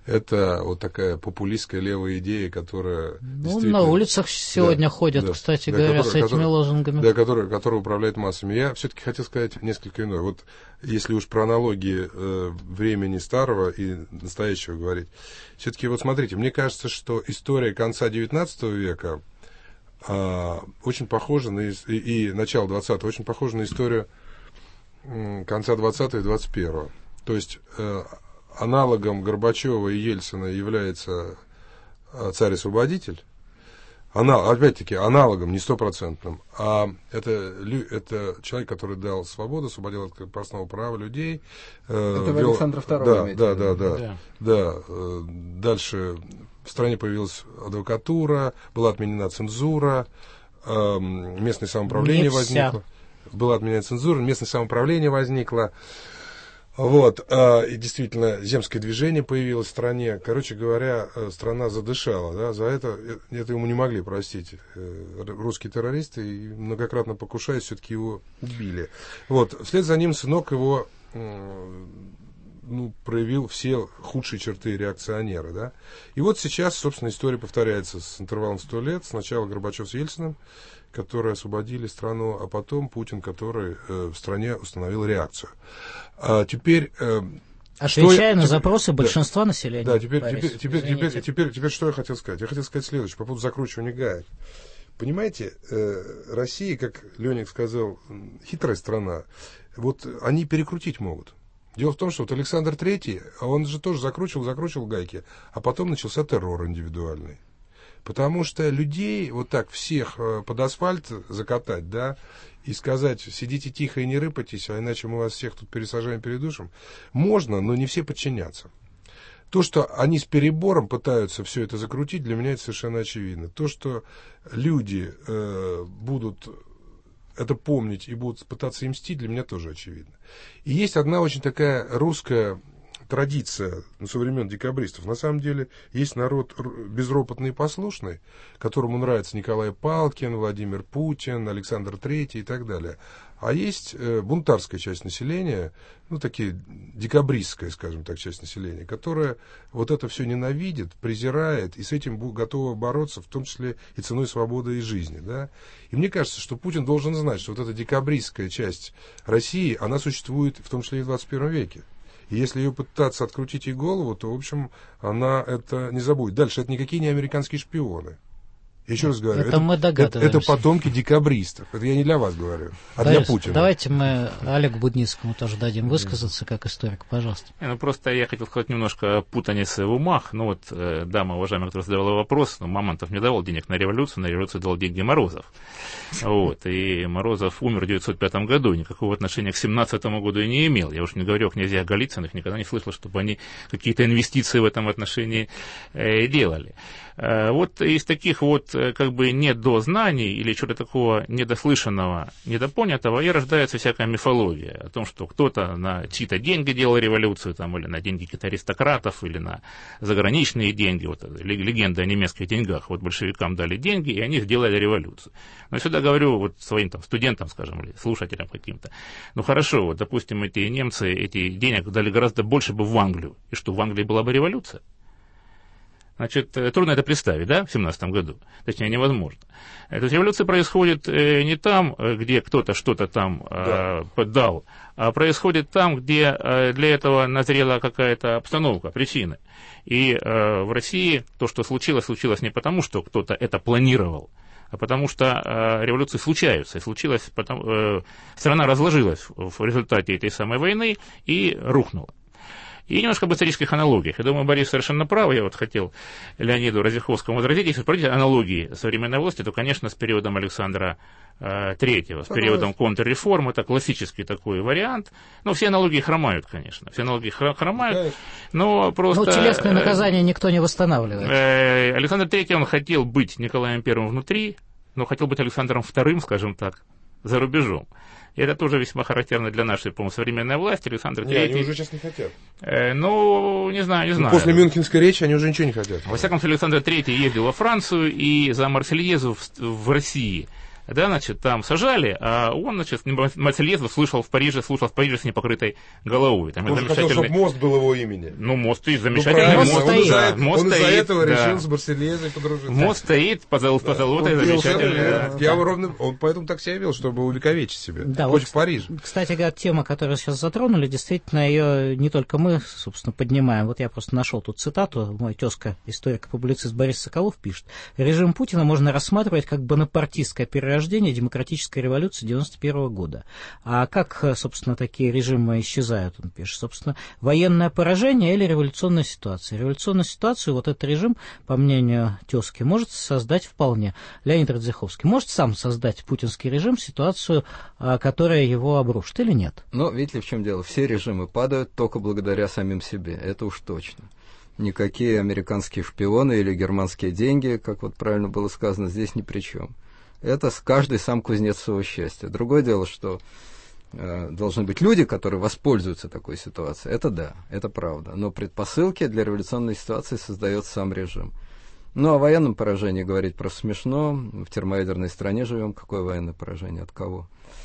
[SPEAKER 4] Это вот такая популистская левая идея, которая...
[SPEAKER 1] Ну, на улицах сегодня да, ходят, да, кстати да, говоря, которая, с этими которая, лозунгами.
[SPEAKER 4] Да, которая, которая управляет массами. Я все-таки хотел сказать несколько иное. Вот если уж про аналогии э, времени старого и настоящего говорить, все-таки вот смотрите, мне кажется, что история конца девятнадцатого века э, очень похожа на... И, и начало двадцатого очень похожа на историю конца двадцатого и двадцать первого. То есть э, аналогом Горбачева и Ельцина является э, царь-освободитель. Ана, опять-таки, аналогом, не стопроцентным. А это, это человек, который дал свободу, освободил от крепостного права людей. Э,
[SPEAKER 3] это
[SPEAKER 4] вел,
[SPEAKER 3] Александра второго.
[SPEAKER 4] Да, да, да, да, да. да э, дальше в стране появилась адвокатура, была отменена цензура, э, местное самоуправление не возникло. Вся. Была отменена цензура, местное самоуправление возникло. Вот. И действительно, земское движение появилось в стране. Короче говоря, страна задышала. Да? За это, это ему не могли простить русские террористы. И многократно покушаясь, все-таки его убили. Вот. Вслед за ним сынок его ну, проявил все худшие черты реакционера. Да? И вот сейчас, собственно, история повторяется с интервалом в сто лет. Сначала Горбачев с Ельциным, которые освободили страну, а потом Путин, который э, в стране установил реакцию. А теперь... Э,
[SPEAKER 1] Отвечая
[SPEAKER 4] я,
[SPEAKER 1] на
[SPEAKER 4] теперь,
[SPEAKER 1] запросы
[SPEAKER 4] да, большинства
[SPEAKER 1] населения.
[SPEAKER 4] Да, теперь, теперь, теперь, теперь, теперь, теперь что я хотел сказать? Я хотел сказать следующее, по поводу закручивания гаек. Понимаете, э, Россия, как Леник сказал, хитрая страна. Вот они перекрутить могут. Дело в том, что вот Александр Третий, он же тоже закручивал, закручивал гайки, а потом начался террор индивидуальный. Потому что людей вот так всех под асфальт закатать, да, и сказать, сидите тихо и не рыпайтесь, а иначе мы вас всех тут пересажаем, передушим, можно, но не все подчинятся. То, что они с перебором пытаются все это закрутить, для меня это совершенно очевидно. То, что люди э, будут это помнить и будут пытаться им мстить, для меня тоже очевидно. И есть одна очень такая русская традиция ну, со времен декабристов. На самом деле есть народ безропотный и послушный, которому нравится Николай Палкин, Владимир Путин, Александр Третий и так далее. А есть э, бунтарская часть населения, ну, такие декабристская, скажем так, часть населения, которая вот это все ненавидит, презирает и с этим готова бороться, в том числе и ценой свободы и жизни. Да? И мне кажется, что Путин должен знать, что вот эта декабристская часть России, она существует в том числе и в двадцать первом веке. И если ее пытаться открутить ей голову, то, в общем, она это не забудет. Дальше, это никакие не американские шпионы. Я еще раз говорю,
[SPEAKER 1] это,
[SPEAKER 4] это,
[SPEAKER 1] мы
[SPEAKER 4] это, это потомки декабристов. Это я не для вас говорю, а Борис, для Путина.
[SPEAKER 1] Давайте мы Олегу Будницкому тоже дадим высказаться как историк, пожалуйста.
[SPEAKER 2] Ну, просто я хотел сказать немножко путаницы в умах. Ну, вот э, дама, уважаемая, которая задавала вопрос, ну, Мамонтов не давал денег на революцию, на революцию дал деньги Морозов. Вот, и Морозов умер в девятьсот пятом году, и никакого отношения к семнадцатому году и не имел. Я уж не говорю о князьях Голицыных, никогда не слышал, чтобы они какие-то инвестиции в этом отношении э, делали. Э, вот из таких вот как бы недознаний или чего-то такого недослышанного, недопонятого, и рождается всякая мифология о том, что кто-то на чьи-то деньги делал революцию, там, или на деньги каких-то аристократов, или на заграничные деньги. Вот легенда о немецких деньгах. Вот большевикам дали деньги, и они сделали революцию. Но я всегда говорю вот своим там, студентам, скажем, или слушателям каким-то, ну хорошо, вот, допустим, эти немцы эти денег дали гораздо больше бы в Англию, и что, в Англии была бы революция? Значит, трудно это представить, да, в семнадцатом году. Точнее, невозможно. То есть революция происходит не там, где кто-то что-то там да. э, дал, а происходит там, где э, для этого назрела какая-то обстановка, причины. И э, в России то, что случилось, случилось не потому, что кто-то это планировал, а потому что э, революции случаются. И случилось, потому, э, страна разложилась в результате этой самой войны и рухнула. И немножко об исторических аналогиях. Я думаю, Борис совершенно прав. Я вот хотел Леониду Разиховскому возразить. Если проводить аналогии современной власти, то, конечно, с периодом Александра э, Третьего, с периодом контрреформ, это классический такой вариант. Но все аналогии хромают, конечно. Все аналогии хромают, но просто...
[SPEAKER 1] Ну, телесное наказание никто не восстанавливает.
[SPEAKER 2] Э, Александр Третий, он хотел быть Николаем Первым внутри, но хотел быть Александром Вторым, скажем так, за рубежом. И это тоже весьма характерно для нашей, по-моему, современной власти. Александр
[SPEAKER 4] не,
[SPEAKER 2] Третий...
[SPEAKER 4] они уже сейчас не хотят.
[SPEAKER 2] Э, ну, не знаю, не знаю.
[SPEAKER 4] Ну, после Мюнхенской речи они уже ничего не хотят.
[SPEAKER 2] Во всяком случае, Александр Третий ездил во Францию и за Марсельезу в, в России. Да, значит, там сажали, а он, значит, Марсельезу слышал в Париже, слушал в Париже с непокрытой головой. Там
[SPEAKER 4] он же хотел, чтобы мост был его имени.
[SPEAKER 2] Ну, мост стоит, замечательный
[SPEAKER 4] ну,
[SPEAKER 2] мост.
[SPEAKER 4] Он,
[SPEAKER 2] стоит,
[SPEAKER 4] да,
[SPEAKER 2] мост
[SPEAKER 4] он
[SPEAKER 2] стоит,
[SPEAKER 4] из-за этого
[SPEAKER 2] да.
[SPEAKER 4] решил с Марсельезой подружиться.
[SPEAKER 2] Мост стоит, позол, да. позолотой, замечательный.
[SPEAKER 4] Да. Я да. ровно, он поэтому так себя вел, чтобы увековечить себя. Да, хоть вот, в Париже.
[SPEAKER 1] Кстати говоря, тема, которую сейчас затронули, действительно, ее не только мы, собственно, поднимаем. Вот я просто нашел тут цитату. Мой тезка, историк-публицист Борис Соколов пишет. Режим Путина можно рассматривать как бонапартистское перерождение демократической революции девяносто первого года. А как, собственно, такие режимы исчезают, он пишет? Собственно, военное поражение или революционная ситуация? Революционную ситуацию вот этот режим, по мнению тезки, может создать вполне. Леонид Радзиховский может сам создать путинский режим, ситуацию, которая его обрушит, или нет?
[SPEAKER 3] Ну, видите ли, в чем дело? Все режимы падают только благодаря самим себе. Это уж точно. Никакие американские шпионы или германские деньги, как вот правильно было сказано, здесь ни при чем. Это каждый сам кузнец своего счастья. Другое дело, что э, должны быть люди, которые воспользуются такой ситуацией. Это да, это правда. Но предпосылки для революционной ситуации создает сам режим. Ну, о военном поражении говорить просто смешно. В термоядерной стране живем. Какое военное поражение? От кого?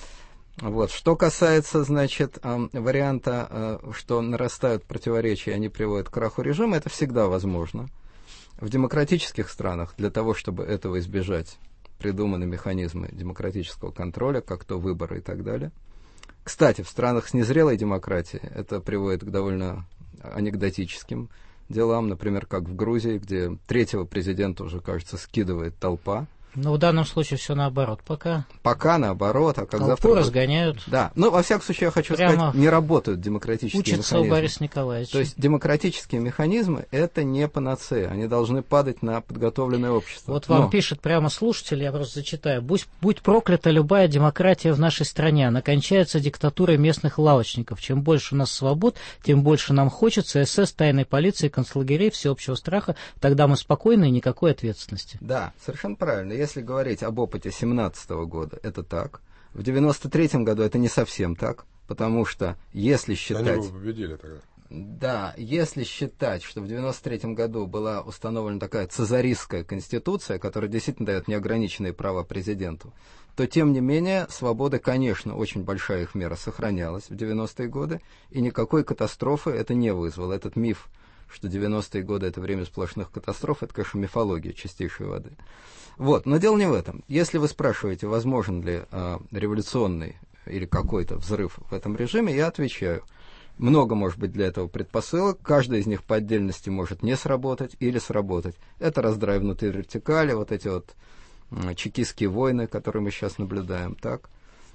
[SPEAKER 3] Вот. Что касается, значит, э, варианта, э, что нарастают противоречия, они приводят к краху режима, это всегда возможно. В демократических странах для того, чтобы этого избежать, придуманы механизмы демократического контроля, как то выборы и так далее. Кстати, в странах с незрелой демократией это приводит к довольно анекдотическим делам, например, как в Грузии, где третьего президента уже, кажется, скидывает толпа.
[SPEAKER 1] Ну, в данном случае все наоборот пока.
[SPEAKER 3] Пока наоборот, а как
[SPEAKER 1] толпу
[SPEAKER 3] завтра...
[SPEAKER 1] разгоняют.
[SPEAKER 3] Да, ну, во всяком случае, я хочу
[SPEAKER 1] Прямо
[SPEAKER 3] сказать, не работают демократические
[SPEAKER 1] учится
[SPEAKER 3] механизмы.
[SPEAKER 1] у Бориса Николаевича.
[SPEAKER 3] То есть демократические механизмы — это не панацея, они должны падать на подготовленное общество.
[SPEAKER 1] Вот вам
[SPEAKER 3] Но...
[SPEAKER 1] пишет прямо слушатель, я просто зачитаю. «Будь, будь проклята любая демократия в нашей стране, она кончается диктатурой местных лавочников. Чем больше у нас свобод, тем больше нам хочется СС, тайной полиции, концлагерей, всеобщего страха, тогда мы спокойны и никакой ответственности». Да,
[SPEAKER 3] совершенно правильно. Если говорить об опыте семнадцатого года, это так. В девяносто третьем году это не совсем так, потому что если считать...
[SPEAKER 4] Они бы победили тогда.
[SPEAKER 3] Да, если считать, что в девяносто третьем году была установлена такая цезаристская конституция, которая действительно дает неограниченные права президенту, то, тем не менее, свобода, конечно, очень большая их мера сохранялась в девяностые годы, и никакой катастрофы это не вызвало. Этот миф, что девяностые годы — это время сплошных катастроф, это, конечно, мифология чистейшей воды. Вот, но дело не в этом. Если вы спрашиваете, возможен ли э, революционный или какой-то взрыв в этом режиме, я отвечаю. Много может быть для этого предпосылок, каждая из них по отдельности может не сработать или сработать. Это раздрай внутри вертикали, вот эти вот чекистские войны, которые мы сейчас наблюдаем, так.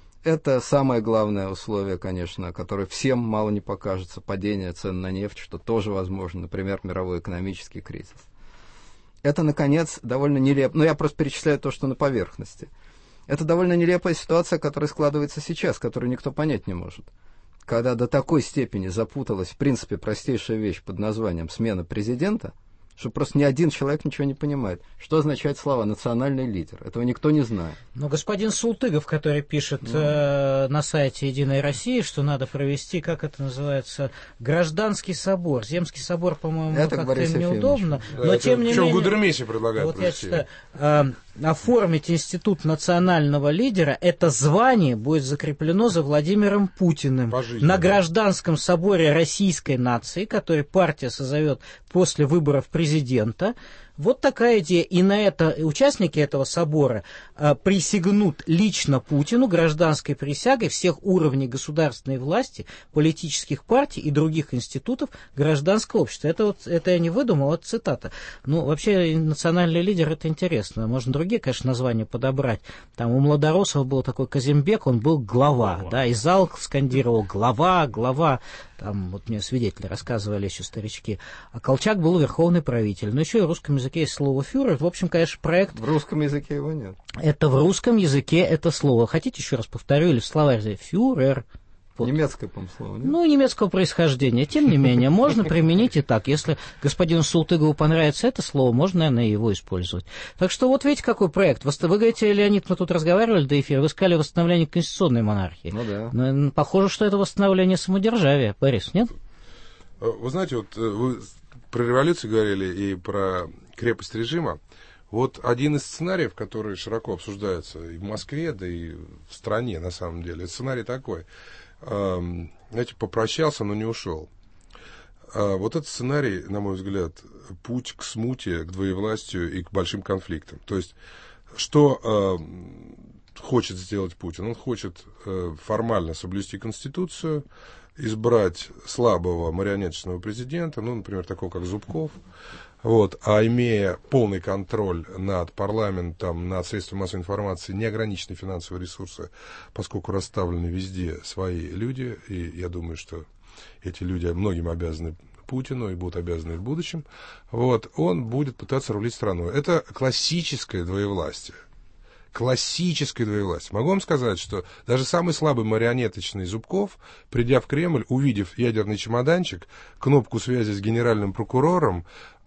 [SPEAKER 3] Это самое главное условие, конечно, которое всем мало не покажется, падение цен на нефть, что тоже возможно, например, мировой экономический кризис. Это, наконец, довольно нелепо, ну я просто перечисляю то, что на поверхности. Это довольно нелепая ситуация, которая складывается сейчас, которую никто понять не может. Когда до такой степени запуталась, в принципе, простейшая вещь под названием смена президента, что просто ни один человек ничего не понимает. Что означают слова «национальный лидер»? Этого никто не знает.
[SPEAKER 1] Но господин Султыгов, который пишет ну. э, на сайте «Единой России», что надо провести, как это называется, гражданский собор. Земский собор, по-моему, это как-то им неудобно.
[SPEAKER 4] Да,
[SPEAKER 1] но
[SPEAKER 4] это,
[SPEAKER 1] тем не менее...
[SPEAKER 4] Гудермесе предлагает
[SPEAKER 1] вот
[SPEAKER 4] провести.
[SPEAKER 1] я читаю, э, оформить институт национального лидера, это звание будет закреплено за Владимиром Путиным на гражданском соборе российской нации, который партия созовет после выборов президента. Вот такая идея. И на это участники этого собора а, присягнут лично Путину гражданской присягой всех уровней государственной власти, политических партий и других институтов гражданского общества. Это, вот, это я не выдумал, это цитата. Ну, вообще, национальный лидер, это интересно. Можно другие, конечно, названия подобрать. Там у Младоросова был такой Казимбек, он был глава, глава. Да, и зал скандировал «глава, глава». Там вот мне свидетели рассказывали еще старички. А Колчак был верховный правитель. Но еще и в русском языке есть слово «фюрер». В общем, конечно, проект...
[SPEAKER 3] В русском языке его нет.
[SPEAKER 1] Это в русском языке это слово. Хотите, еще раз повторю, или в словаре «фюрер». Вот.
[SPEAKER 3] Немецкое, по-моему, слово, нет?
[SPEAKER 1] Ну, немецкого происхождения. Тем не менее, можно применить и так. Если господину Султыгову понравится это слово, можно, наверное, его использовать. Так что вот видите, какой проект. Вы говорите, Леонид, мы тут разговаривали до эфира, вы сказали восстановление конституционной монархии.
[SPEAKER 3] Ну да.
[SPEAKER 1] Но похоже, что это восстановление самодержавия. Борис, нет?
[SPEAKER 4] Вы знаете, вот вы про революцию говорили и про крепость режима. Вот один из сценариев, который широко обсуждается и в Москве, да и в стране, на самом деле, сценарий такой. Знаете, попрощался, но не ушел. Вот этот сценарий, на мой взгляд, путь к смуте, к двоевластию и к большим конфликтам. То есть, что хочет сделать Путин? Он хочет формально соблюсти Конституцию, избрать слабого марионеточного президента, ну, например, такого, как Зубков, вот, а имея полный контроль над парламентом, над средствами массовой информации, неограниченные финансовые ресурсы, поскольку расставлены везде свои люди, и я думаю, что эти люди многим обязаны Путину и будут обязаны в будущем, вот, он будет пытаться рулить страной. Это классическое двоевластие. Классическое двоевластие. Могу вам сказать, что даже самый слабый марионеточный Зубков, придя в Кремль, увидев ядерный чемоданчик, кнопку связи с генеральным прокурором,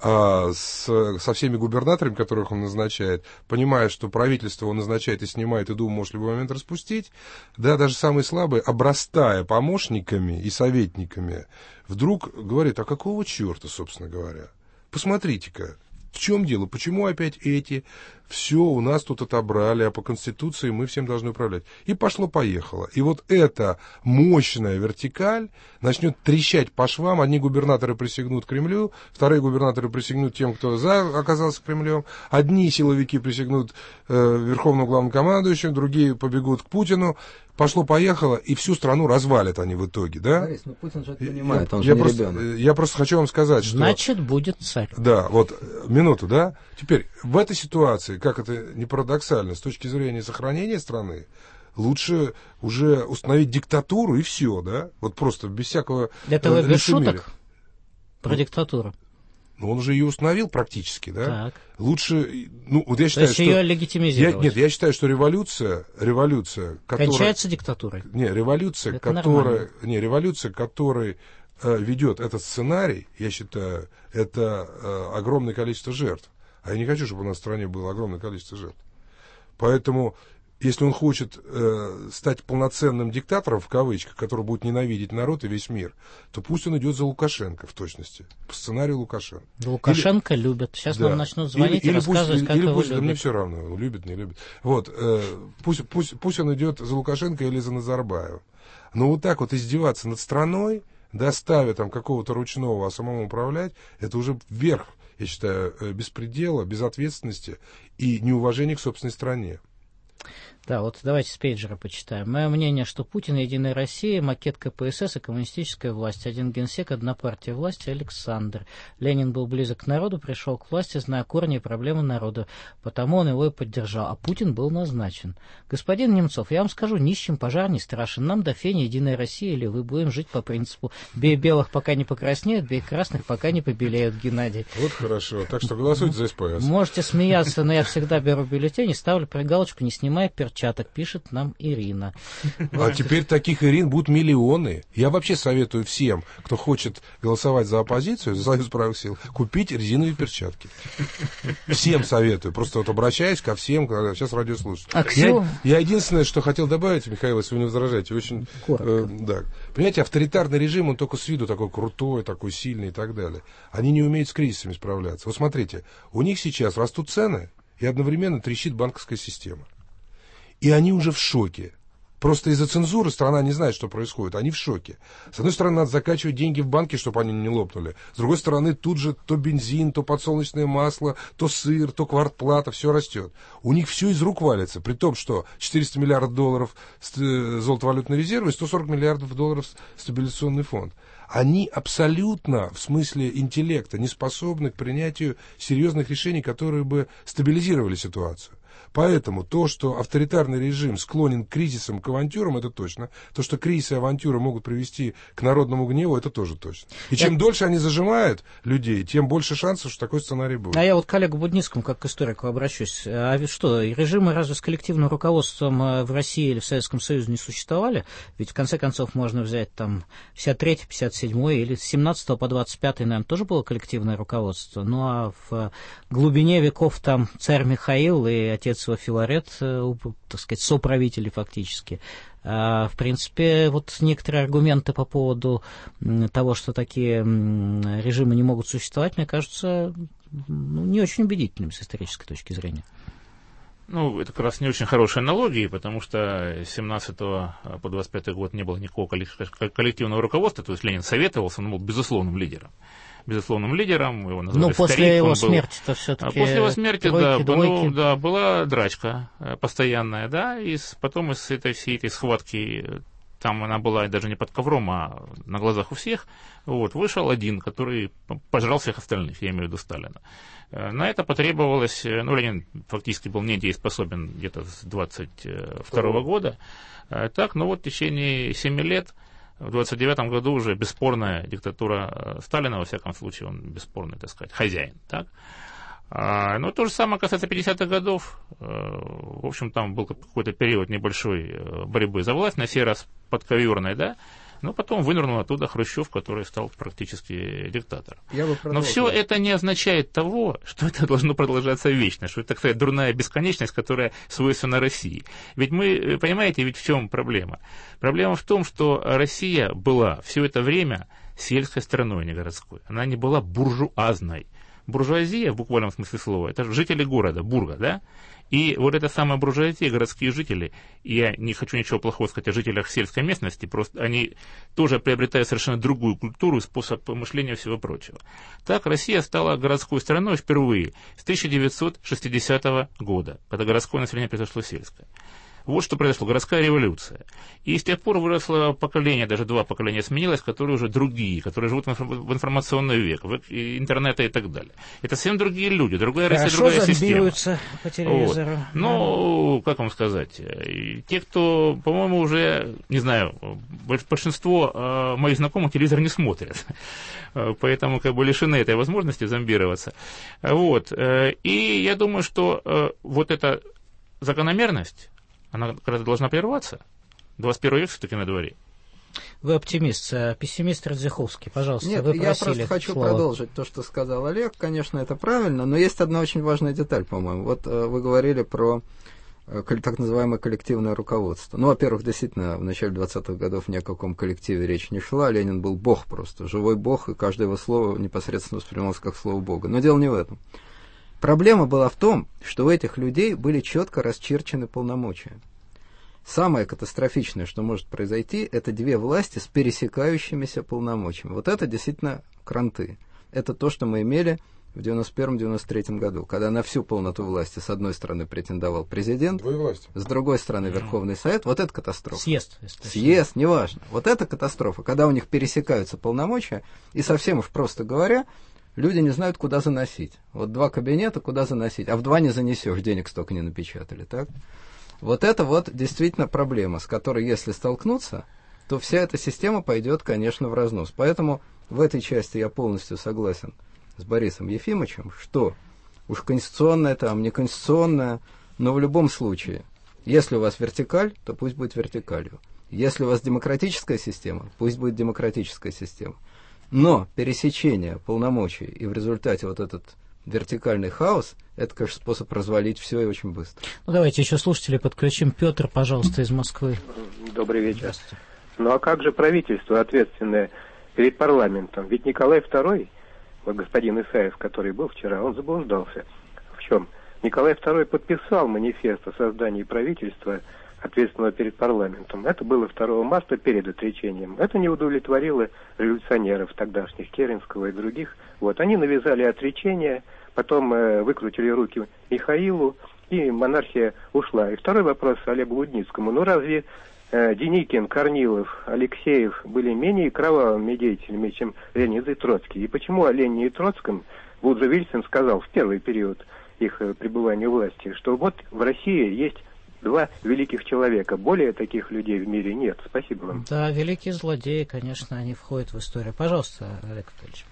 [SPEAKER 4] а, с, со всеми губернаторами, которых он назначает, понимая, что правительство он назначает и снимает, и Думу может в любой момент распустить, да, даже самый слабый, обрастая помощниками и советниками, вдруг говорит, а какого черта, собственно говоря? Посмотрите-ка. В чем дело? Почему опять эти? Все у нас тут отобрали, а по Конституции мы всем должны управлять. И пошло-поехало. И вот эта мощная вертикаль начнет трещать по швам. Одни губернаторы присягнут Кремлю, вторые губернаторы присягнут тем, кто за оказался Кремлем. Одни силовики присягнут э, верховному главнокомандующему, другие побегут к Путину. Пошло-поехало, и всю страну развалят они в итоге, да?
[SPEAKER 3] Борис, ну Путин же это понимает,
[SPEAKER 4] я,
[SPEAKER 3] он
[SPEAKER 4] я
[SPEAKER 3] же не
[SPEAKER 4] просто,
[SPEAKER 3] ребенок.
[SPEAKER 4] Я просто хочу вам сказать, что...
[SPEAKER 1] Значит, будет царь.
[SPEAKER 4] Да, вот, минуту, да? Теперь, в этой ситуации, как это не парадоксально, с точки зрения сохранения страны, лучше уже установить диктатуру и все, да? Вот просто без всякого...
[SPEAKER 1] Это вы без шуток про
[SPEAKER 4] ну,
[SPEAKER 1] диктатуру?
[SPEAKER 4] Ну, он же ее установил практически, да?
[SPEAKER 1] Так.
[SPEAKER 4] Лучше, ну, вот я считаю,
[SPEAKER 1] То есть
[SPEAKER 4] что...
[SPEAKER 1] ее легитимизировать?
[SPEAKER 4] Я, нет, я считаю, что революция, революция, которая...
[SPEAKER 1] Кончается диктатурой?
[SPEAKER 4] Не, революция,
[SPEAKER 1] это
[SPEAKER 4] которая...
[SPEAKER 1] Нормально.
[SPEAKER 4] Не, революция, которая э, ведет этот сценарий, я считаю, это э, огромное количество жертв. А я не хочу, чтобы у нас в стране было огромное количество жертв. Поэтому, если он хочет э, стать полноценным диктатором, в кавычках, который будет ненавидеть народ и весь мир, то пусть он идет за Лукашенко в точности, по сценарию Лукашенко.
[SPEAKER 1] Лукашенко или, любят. Сейчас да. нам начнут звонить или, и или рассказывать,
[SPEAKER 4] пусть,
[SPEAKER 1] как
[SPEAKER 4] или
[SPEAKER 1] его
[SPEAKER 4] пусть,
[SPEAKER 1] любят.
[SPEAKER 4] Да мне все равно, любит, не любит. Вот, э, пусть, пусть, пусть он идет за Лукашенко или за Назарбаева. Но вот так вот издеваться над страной, доставя там какого-то ручного, а самому управлять, это уже вверх, я считаю, беспредела, безответственности и неуважения к собственной стране.
[SPEAKER 1] Да, вот давайте с пейджера почитаем. Мое мнение, что Путин, Единая Россия, макет ка пэ эс эс и коммунистическая власть. Один генсек, одна партия власти, Александр. Ленин был близок к народу, пришел к власти, зная корни и проблемы народа. Потому он его и поддержал. А Путин был назначен. Господин Немцов, я вам скажу, нищим пожар не страшен. Нам до фени Единая Россия или вы будем жить по принципу бей белых, пока не покраснеют, бей красных, пока не побелеют, Геннадий.
[SPEAKER 4] Вот хорошо. Так что голосуйте за эс пэ эс.
[SPEAKER 1] Можете смеяться, но я всегда беру бюллетень и ставлю пригалочку, не снимая перчаток. Чаток, пишет нам Ирина.
[SPEAKER 4] А теперь таких Ирин будут миллионы. Я вообще советую всем, кто хочет голосовать за оппозицию, за Союз правых сил, купить резиновые перчатки. Всем советую. Просто вот обращаюсь ко всем, когда сейчас радиослушатели.
[SPEAKER 1] А
[SPEAKER 4] я, я единственное, что хотел добавить, Михаил, если вы не возражаете, очень...
[SPEAKER 1] Э,
[SPEAKER 4] да. Понимаете, авторитарный режим, он только с виду такой крутой, такой сильный и так далее. Они не умеют с кризисами справляться. Вот смотрите, у них сейчас растут цены, и одновременно трещит банковская система. И они уже в шоке. Просто из-за цензуры страна не знает, что происходит. Они в шоке. С одной стороны, надо закачивать деньги в банки, чтобы они не лопнули. С другой стороны, тут же то бензин, то подсолнечное масло, то сыр, то квартплата, все растет. У них все из рук валится. При том, что четыреста миллиардов долларов золотовалютный резерв и сто сорок миллиардов долларов стабилизационный фонд. Они абсолютно, в смысле интеллекта, не способны к принятию серьезных решений, которые бы стабилизировали ситуацию. Поэтому то, что авторитарный режим склонен к кризисам, к авантюрам, это точно. То, что кризисы и авантюры могут привести к народному гневу, это тоже точно. И чем я... дольше они зажимают людей, тем больше шансов, что такой сценарий будет.
[SPEAKER 1] А я вот к коллегу Будницкому, как к историку, обращусь. А ведь что, режимы разве с коллективным руководством в России или в Советском Союзе не существовали? Ведь в конце концов можно взять там пятьдесят третий, пятьдесят седьмой или с семнадцатого по двадцать пятый, наверное, тоже было коллективное руководство. Ну а в глубине веков там царь Михаил и отец его Филарет, так сказать, соправители фактически. В принципе, вот некоторые аргументы по поводу того, что такие режимы не могут существовать, мне кажется, ну, не очень убедительными с исторической точки зрения.
[SPEAKER 2] Ну, это как раз не очень хорошие аналогии, потому что с семнадцатого по двадцать пятый год не было никакого коллективного руководства, то есть Ленин советовался, он был безусловным лидером. безусловным лидером, его назвали
[SPEAKER 1] Ну, после
[SPEAKER 2] старик,
[SPEAKER 1] его смерти-то все-таки...
[SPEAKER 2] После его смерти,
[SPEAKER 1] тройки,
[SPEAKER 2] да, ну, да, была драчка постоянная, да, и потом из этой всей этой схватки, там она была даже не под ковром, а на глазах у всех, вот, вышел один, который пожрал всех остальных, я имею в виду Сталина. На это потребовалось, ну, Ленин фактически был недееспособен где-то с двадцать второго года, так, ну вот в течение семи лет, в двадцать девятом году уже бесспорная диктатура Сталина, во всяком случае, он бесспорный, так сказать, хозяин, так. Но то же самое касается пятидесятых годов. В общем, там был какой-то период небольшой борьбы за власть, на сей раз подковерной, да. Но потом вынырнул оттуда Хрущев, который стал практически диктатором. Но все это не означает того, что это должно продолжаться вечно, что это, так сказать, дурная бесконечность, которая свойственна России. Ведь мы, понимаете, ведь в чем проблема? Проблема в том, что Россия была все это время сельской страной, а не городской. Она не была буржуазной. Буржуазия, в буквальном смысле слова, это жители города, бурга, да? И вот эта самая буржуазия, городские жители, и я не хочу ничего плохого сказать о жителях сельской местности, просто они тоже приобретают совершенно другую культуру, способ мышления и всего прочего. Так Россия стала городской страной впервые с тысяча девятьсот шестидесятого года, когда городское население произошло сельское. Вот что произошло, городская революция. И с тех пор выросло поколение, даже два поколения сменилось, которые уже другие, которые живут в информационный век, в интернете и так далее. Это совсем другие люди, другая Россия, другая система.
[SPEAKER 1] По телевизору.
[SPEAKER 2] Вот. Ну, как вам сказать, те, кто, по-моему, уже, не знаю, большинство моих знакомых телевизор не смотрят, поэтому как бы лишены этой возможности зомбироваться. Вот. И я думаю, что вот эта закономерность, она как раз должна прерваться. двадцать первый век все-таки на дворе.
[SPEAKER 1] Вы оптимист. Пессимист Радзиховский, пожалуйста.
[SPEAKER 3] Нет,
[SPEAKER 1] вы
[SPEAKER 3] я просто хочу
[SPEAKER 1] слово.
[SPEAKER 3] продолжить то, что сказал Олег. Конечно, это правильно, но есть одна очень важная деталь, по-моему. Вот э, вы говорили про э, так называемое коллективное руководство. Ну, во-первых, действительно, в начале двадцатых годов ни о каком коллективе речь не шла. Ленин был бог просто, живой бог, и каждое его слово непосредственно воспринималось как слово Бога. Но дело не в этом. Проблема была в том, что у этих людей были четко расчерчены полномочия. Самое катастрофичное, что может произойти, это две власти с пересекающимися полномочиями. Вот это действительно кранты. Это то, что мы имели в девяносто первом — девяносто третьем году, когда на всю полноту власти с одной стороны претендовал президент, с другой стороны Верховный Совет, вот это катастрофа.
[SPEAKER 1] Съезд.
[SPEAKER 3] Съезд, неважно. Вот это катастрофа, когда у них пересекаются полномочия, и совсем уж просто говоря, люди не знают, куда заносить. Вот два кабинета, куда заносить, а в два не занесешь, денег столько не напечатали, так? Вот это вот действительно проблема, с которой, если столкнуться, то вся эта система пойдет, конечно, в разнос. Поэтому в этой части я полностью согласен с Борисом Ефимовичем, что уж конституционное там, не конституционное, но в любом случае, если у вас вертикаль, то пусть будет вертикалью. Если у вас демократическая система, пусть будет демократическая система. Но пересечение полномочий и в результате вот этот вертикальный хаос, это, конечно, способ развалить все и очень быстро.
[SPEAKER 1] Ну, давайте еще слушателей подключим. Петр, пожалуйста, из Москвы.
[SPEAKER 8] Добрый вечер. Ну, а как же правительство, ответственное перед парламентом? Ведь Николай второй, вот господин Исаев, который был вчера, он заблуждался. В чем? Николай второй подписал манифест о создании правительства, ответственного перед парламентом. Это было второго марта перед отречением. Это не удовлетворило революционеров тогдашних, Керенского и других. Вот, они навязали отречение, потом э, выкрутили руки Михаилу, и монархия ушла. И второй вопрос Олегу Лудницкому. Ну, разве э, Деникин, Корнилов, Алексеев были менее кровавыми деятелями, чем Ленин и Троцкий? И почему о Ленине и Троцком Вудро Вильсон сказал в первый период их э, пребывания у власти, что вот в России есть два великих человека. Более таких людей в мире нет. Спасибо вам.
[SPEAKER 1] Да, великие злодеи, конечно, они входят в историю. Пожалуйста, Олег Анатольевич.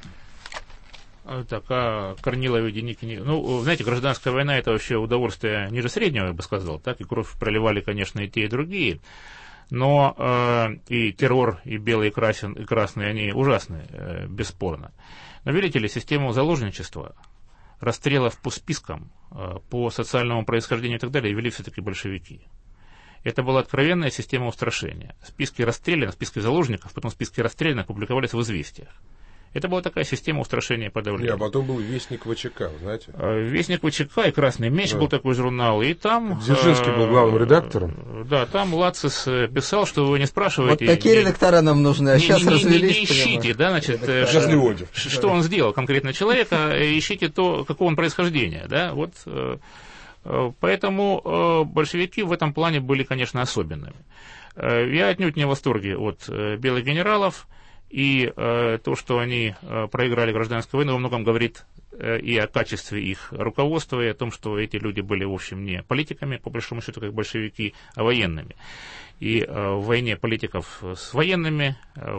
[SPEAKER 2] Так, а Корнилове, Деникине... Ну, знаете, гражданская война — это вообще удовольствие ниже среднего, я бы сказал. Так, и кровь проливали, конечно, и те, и другие. Но э, и террор, и белый, и, красен, и красный, они ужасны, э, бесспорно. Но, видите ли, систему заложничества, расстрелов по спискам, по социальному происхождению и так далее вели все-таки большевики. Это была откровенная система устрашения. Списки расстрелянных, списки заложников, потом списки расстрелянных публиковались в «Известиях». Это была такая система устрашения и подавления.
[SPEAKER 4] А потом был «Вестник ВЧК», знаете?
[SPEAKER 2] «Вестник ВЧК» и «Красный меч» да. был такой журнал. И там...
[SPEAKER 4] Дзержинский был главным редактором.
[SPEAKER 2] Да, там Лацис писал, что вы не спрашиваете...
[SPEAKER 3] Вот такие не, редактора нам нужны, а не, сейчас не, развелись.
[SPEAKER 2] Не, не ищите, да, значит,
[SPEAKER 4] сейчас Леонтьев.
[SPEAKER 2] Что он сделал конкретно человека, ищите то, какого он происхождения, да, вот... Поэтому большевики в этом плане были, конечно, особенными. Я отнюдь не в восторге от белых генералов, и то, что они проиграли гражданскую войну, во многом говорит и о качестве их руководства, и о том, что эти люди были, в общем, не политиками, по большому счету, как большевики, а военными. И в войне политиков с военными,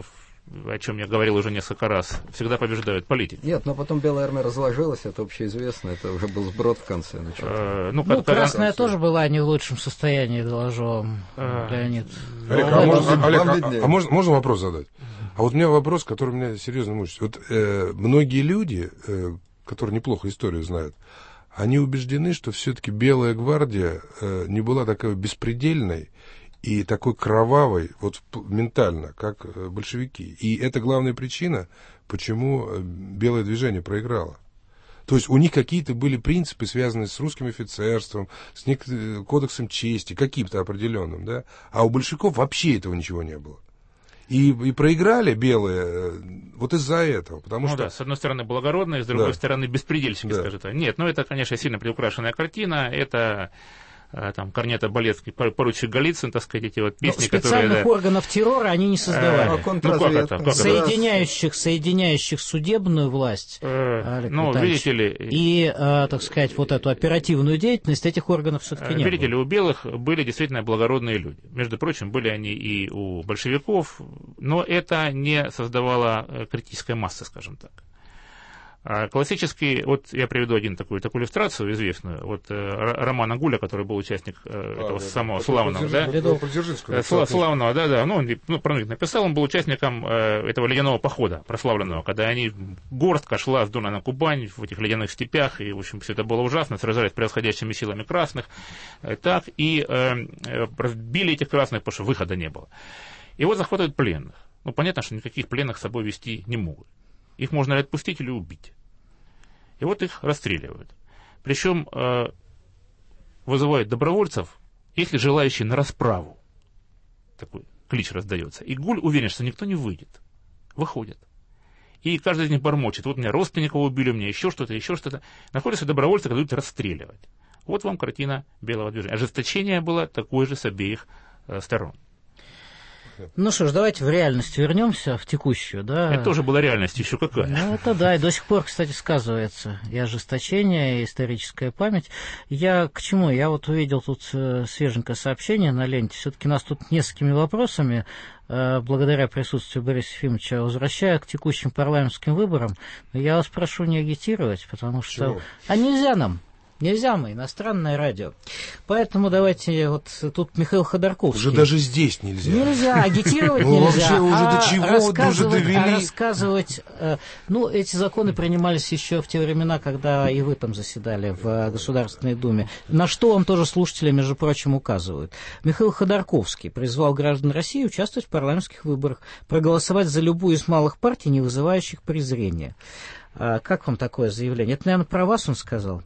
[SPEAKER 2] о чем я говорил уже несколько раз, всегда побеждают политики.
[SPEAKER 3] Нет, но потом Белая армия разложилась, это общеизвестно, это уже был сброд в конце.
[SPEAKER 1] Э, ну, ну Красная конце... тоже была не в лучшем состоянии, доложу вам, э, Леонид.
[SPEAKER 4] Олег, а, можно, Олег, а, а можно, можно вопрос задать? А вот у меня вопрос, который меня серьезно мучает. Вот э, многие люди, э, которые неплохо историю знают, они убеждены, что все-таки Белая гвардия э, не была такой беспредельной и такой кровавой, вот ментально, как большевики. И это главная причина, почему белое движение проиграло. То есть у них какие-то были принципы, связанные с русским офицерством, с кодексом чести, каким-то определенным, да? А у большевиков вообще этого ничего не было. И, и проиграли белые вот из-за этого. Потому
[SPEAKER 2] ну
[SPEAKER 4] что...
[SPEAKER 2] да, с одной стороны благородные, с другой
[SPEAKER 4] да.
[SPEAKER 2] стороны беспредельщики, да. скажем так. Нет, ну это, конечно, сильно приукрашенная картина, это... там Корнета Болецкий, поручик Голицын, так сказать, эти вот песни,
[SPEAKER 1] но специальных
[SPEAKER 2] которые...
[SPEAKER 1] органов террора они не создавали.
[SPEAKER 3] А,
[SPEAKER 2] ну, как это, как
[SPEAKER 1] соединяющих,
[SPEAKER 2] это?
[SPEAKER 1] соединяющих судебную власть,
[SPEAKER 2] э, ну, видите ли...
[SPEAKER 1] и, э, так сказать, вот эту оперативную деятельность этих органов все-таки не
[SPEAKER 2] видите
[SPEAKER 1] было.
[SPEAKER 2] ли, у белых были действительно благородные люди. Между прочим, были они и у большевиков, но это не создавало критической массы, скажем так. Классический, вот я приведу один такую, такую иллюстрацию известную, вот э, Романа Гуля, который был участник э, а, этого да, самого да. славного, да,
[SPEAKER 4] э,
[SPEAKER 2] славного, да, да, ну, он ну, про них написал, он был участником э, этого ледяного похода прославленного, когда они, горстка шла с Дона на Кубань в этих ледяных степях, и, в общем, все это было ужасно, сражались с превосходящими силами красных, э, так, и э, разбили этих красных, потому что выхода не было. И вот захватывают пленных. Ну, понятно, что никаких пленных с собой вести не могут. Их можно ли отпустить или убить. И вот их расстреливают. Причем э, вызывают добровольцев, если желающие на расправу. Такой клич раздается. И Гуль уверен, что никто не выйдет. Выходят. и каждый из них бормочет. Вот меня родственников убили, мне еще что-то, еще что-то. Находятся добровольцы, которые идут расстреливать. Вот вам картина белого движения. Ожесточение было такое же с обеих э, сторон.
[SPEAKER 1] Ну что ж, давайте в реальность вернемся, в текущую, да.
[SPEAKER 2] Это тоже была реальность еще какая.
[SPEAKER 1] Ну, это да, и до сих пор, кстати, сказывается и ожесточение, и историческая память. Я к чему? Я вот увидел тут свеженькое сообщение на ленте. Все-таки нас тут несколькими вопросами, благодаря присутствию Бориса Ефимовича, возвращаю к текущим парламентским выборам. Я вас прошу не агитировать, потому что... Чего? А нельзя нам. Нельзя мы, иностранное радио. Поэтому давайте, вот тут Михаил Ходорковский.
[SPEAKER 4] Уже даже здесь нельзя.
[SPEAKER 1] Нельзя, агитировать
[SPEAKER 4] ну,
[SPEAKER 1] нельзя.
[SPEAKER 4] Вообще уже
[SPEAKER 1] а
[SPEAKER 4] до чего уже довели.
[SPEAKER 1] А рассказывать... Ну, эти законы принимались еще в те времена, когда и вы там заседали в Государственной Думе. На что вам тоже слушатели, между прочим, указывают. Михаил Ходорковский призвал граждан России участвовать в парламентских выборах, проголосовать за любую из малых партий, не вызывающих презрения. Как вам такое заявление? Это, наверное, про вас он сказал?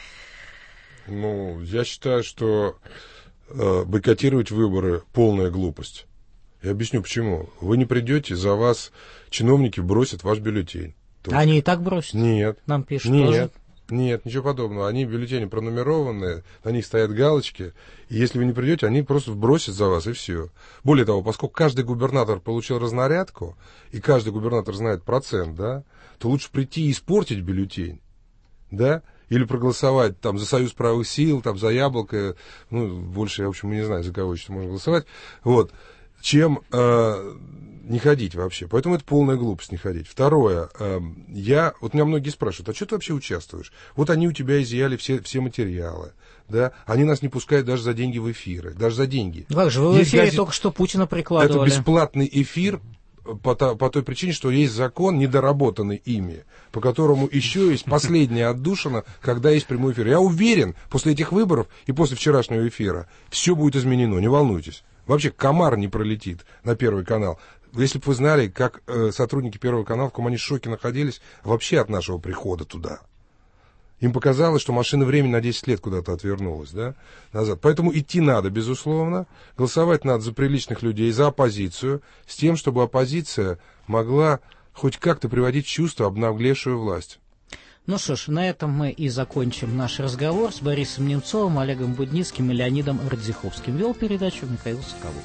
[SPEAKER 4] Ну, я считаю, что э, бойкотировать выборы – полная глупость. Я объясню, почему. Вы не придете, за вас чиновники бросят ваш бюллетень.
[SPEAKER 1] Точно. Они и так бросят?
[SPEAKER 4] Нет.
[SPEAKER 1] Нам пишут
[SPEAKER 4] Нет.
[SPEAKER 1] тоже?
[SPEAKER 4] Нет, ничего подобного. Они бюллетени пронумерованные, на них стоят галочки. И если вы не придете, они просто бросят за вас, и все. Более того, поскольку каждый губернатор получил разнарядку, и каждый губернатор знает процент, да, то лучше прийти и испортить бюллетень, да, или проголосовать там за Союз правых сил, там за Яблоко, ну, больше я, в общем, не знаю, за кого еще можно голосовать, вот, чем э, не ходить вообще. Поэтому это полная глупость не ходить. Второе, э, я, вот меня многие спрашивают, а что ты вообще участвуешь? Вот они у тебя изъяли все, все материалы, да, они нас не пускают даже за деньги в эфиры, даже за деньги.
[SPEAKER 1] Как же, вы в эфире газет... только что Путина прикладывали.
[SPEAKER 4] Это бесплатный эфир, По, по той причине, что есть закон, недоработанный ими, по которому еще есть последняя отдушина, когда есть прямой эфир. Я уверен, после этих выборов и после вчерашнего эфира все будет изменено, не волнуйтесь. Вообще комар не пролетит на Первый канал. Если бы вы знали, как э, сотрудники Первого канала, в каком они шоке находились вообще от нашего прихода туда. Им показалось, что машина времени на десять лет куда-то отвернулась, да, назад. Поэтому идти надо, безусловно. Голосовать надо за приличных людей, за оппозицию, с тем, чтобы оппозиция могла хоть как-то приводить в чувство обнаглевшую власть.
[SPEAKER 1] Ну что ж, на этом мы и закончим наш разговор с Борисом Немцовым, Олегом Будницким и Леонидом Радзиховским. Вел передачу Михаил Соколов.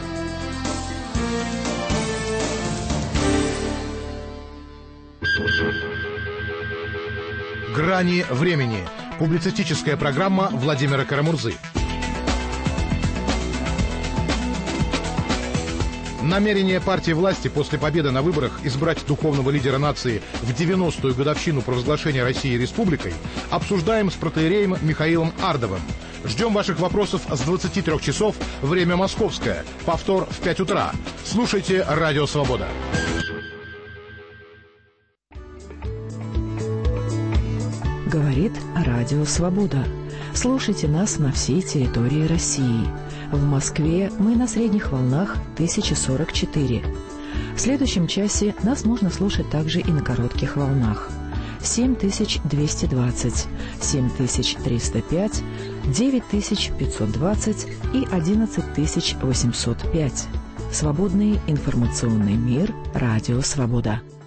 [SPEAKER 9] «Грани времени». Публицистическая программа Владимира Карамурзы. Намерение партии власти после победы на выборах избрать духовного лидера нации в девяностую годовщину провозглашения России республикой обсуждаем с протоиереем Михаилом Ардовым. Ждем ваших вопросов с двадцати трёх часов, время московское, повтор в пять утра. Слушайте «Радио Свобода».
[SPEAKER 5] Говорит Радио Свобода. Слушайте нас на всей территории России. В Москве мы на средних волнах тысяча сорок четыре. В следующем часе нас можно слушать также и на коротких волнах. семь тысяч двести двадцать, семь тысяч триста пять, девять тысяч пятьсот двадцать и одиннадцать тысяч восемьсот пять. Свободный информационный мир. Радио Свобода.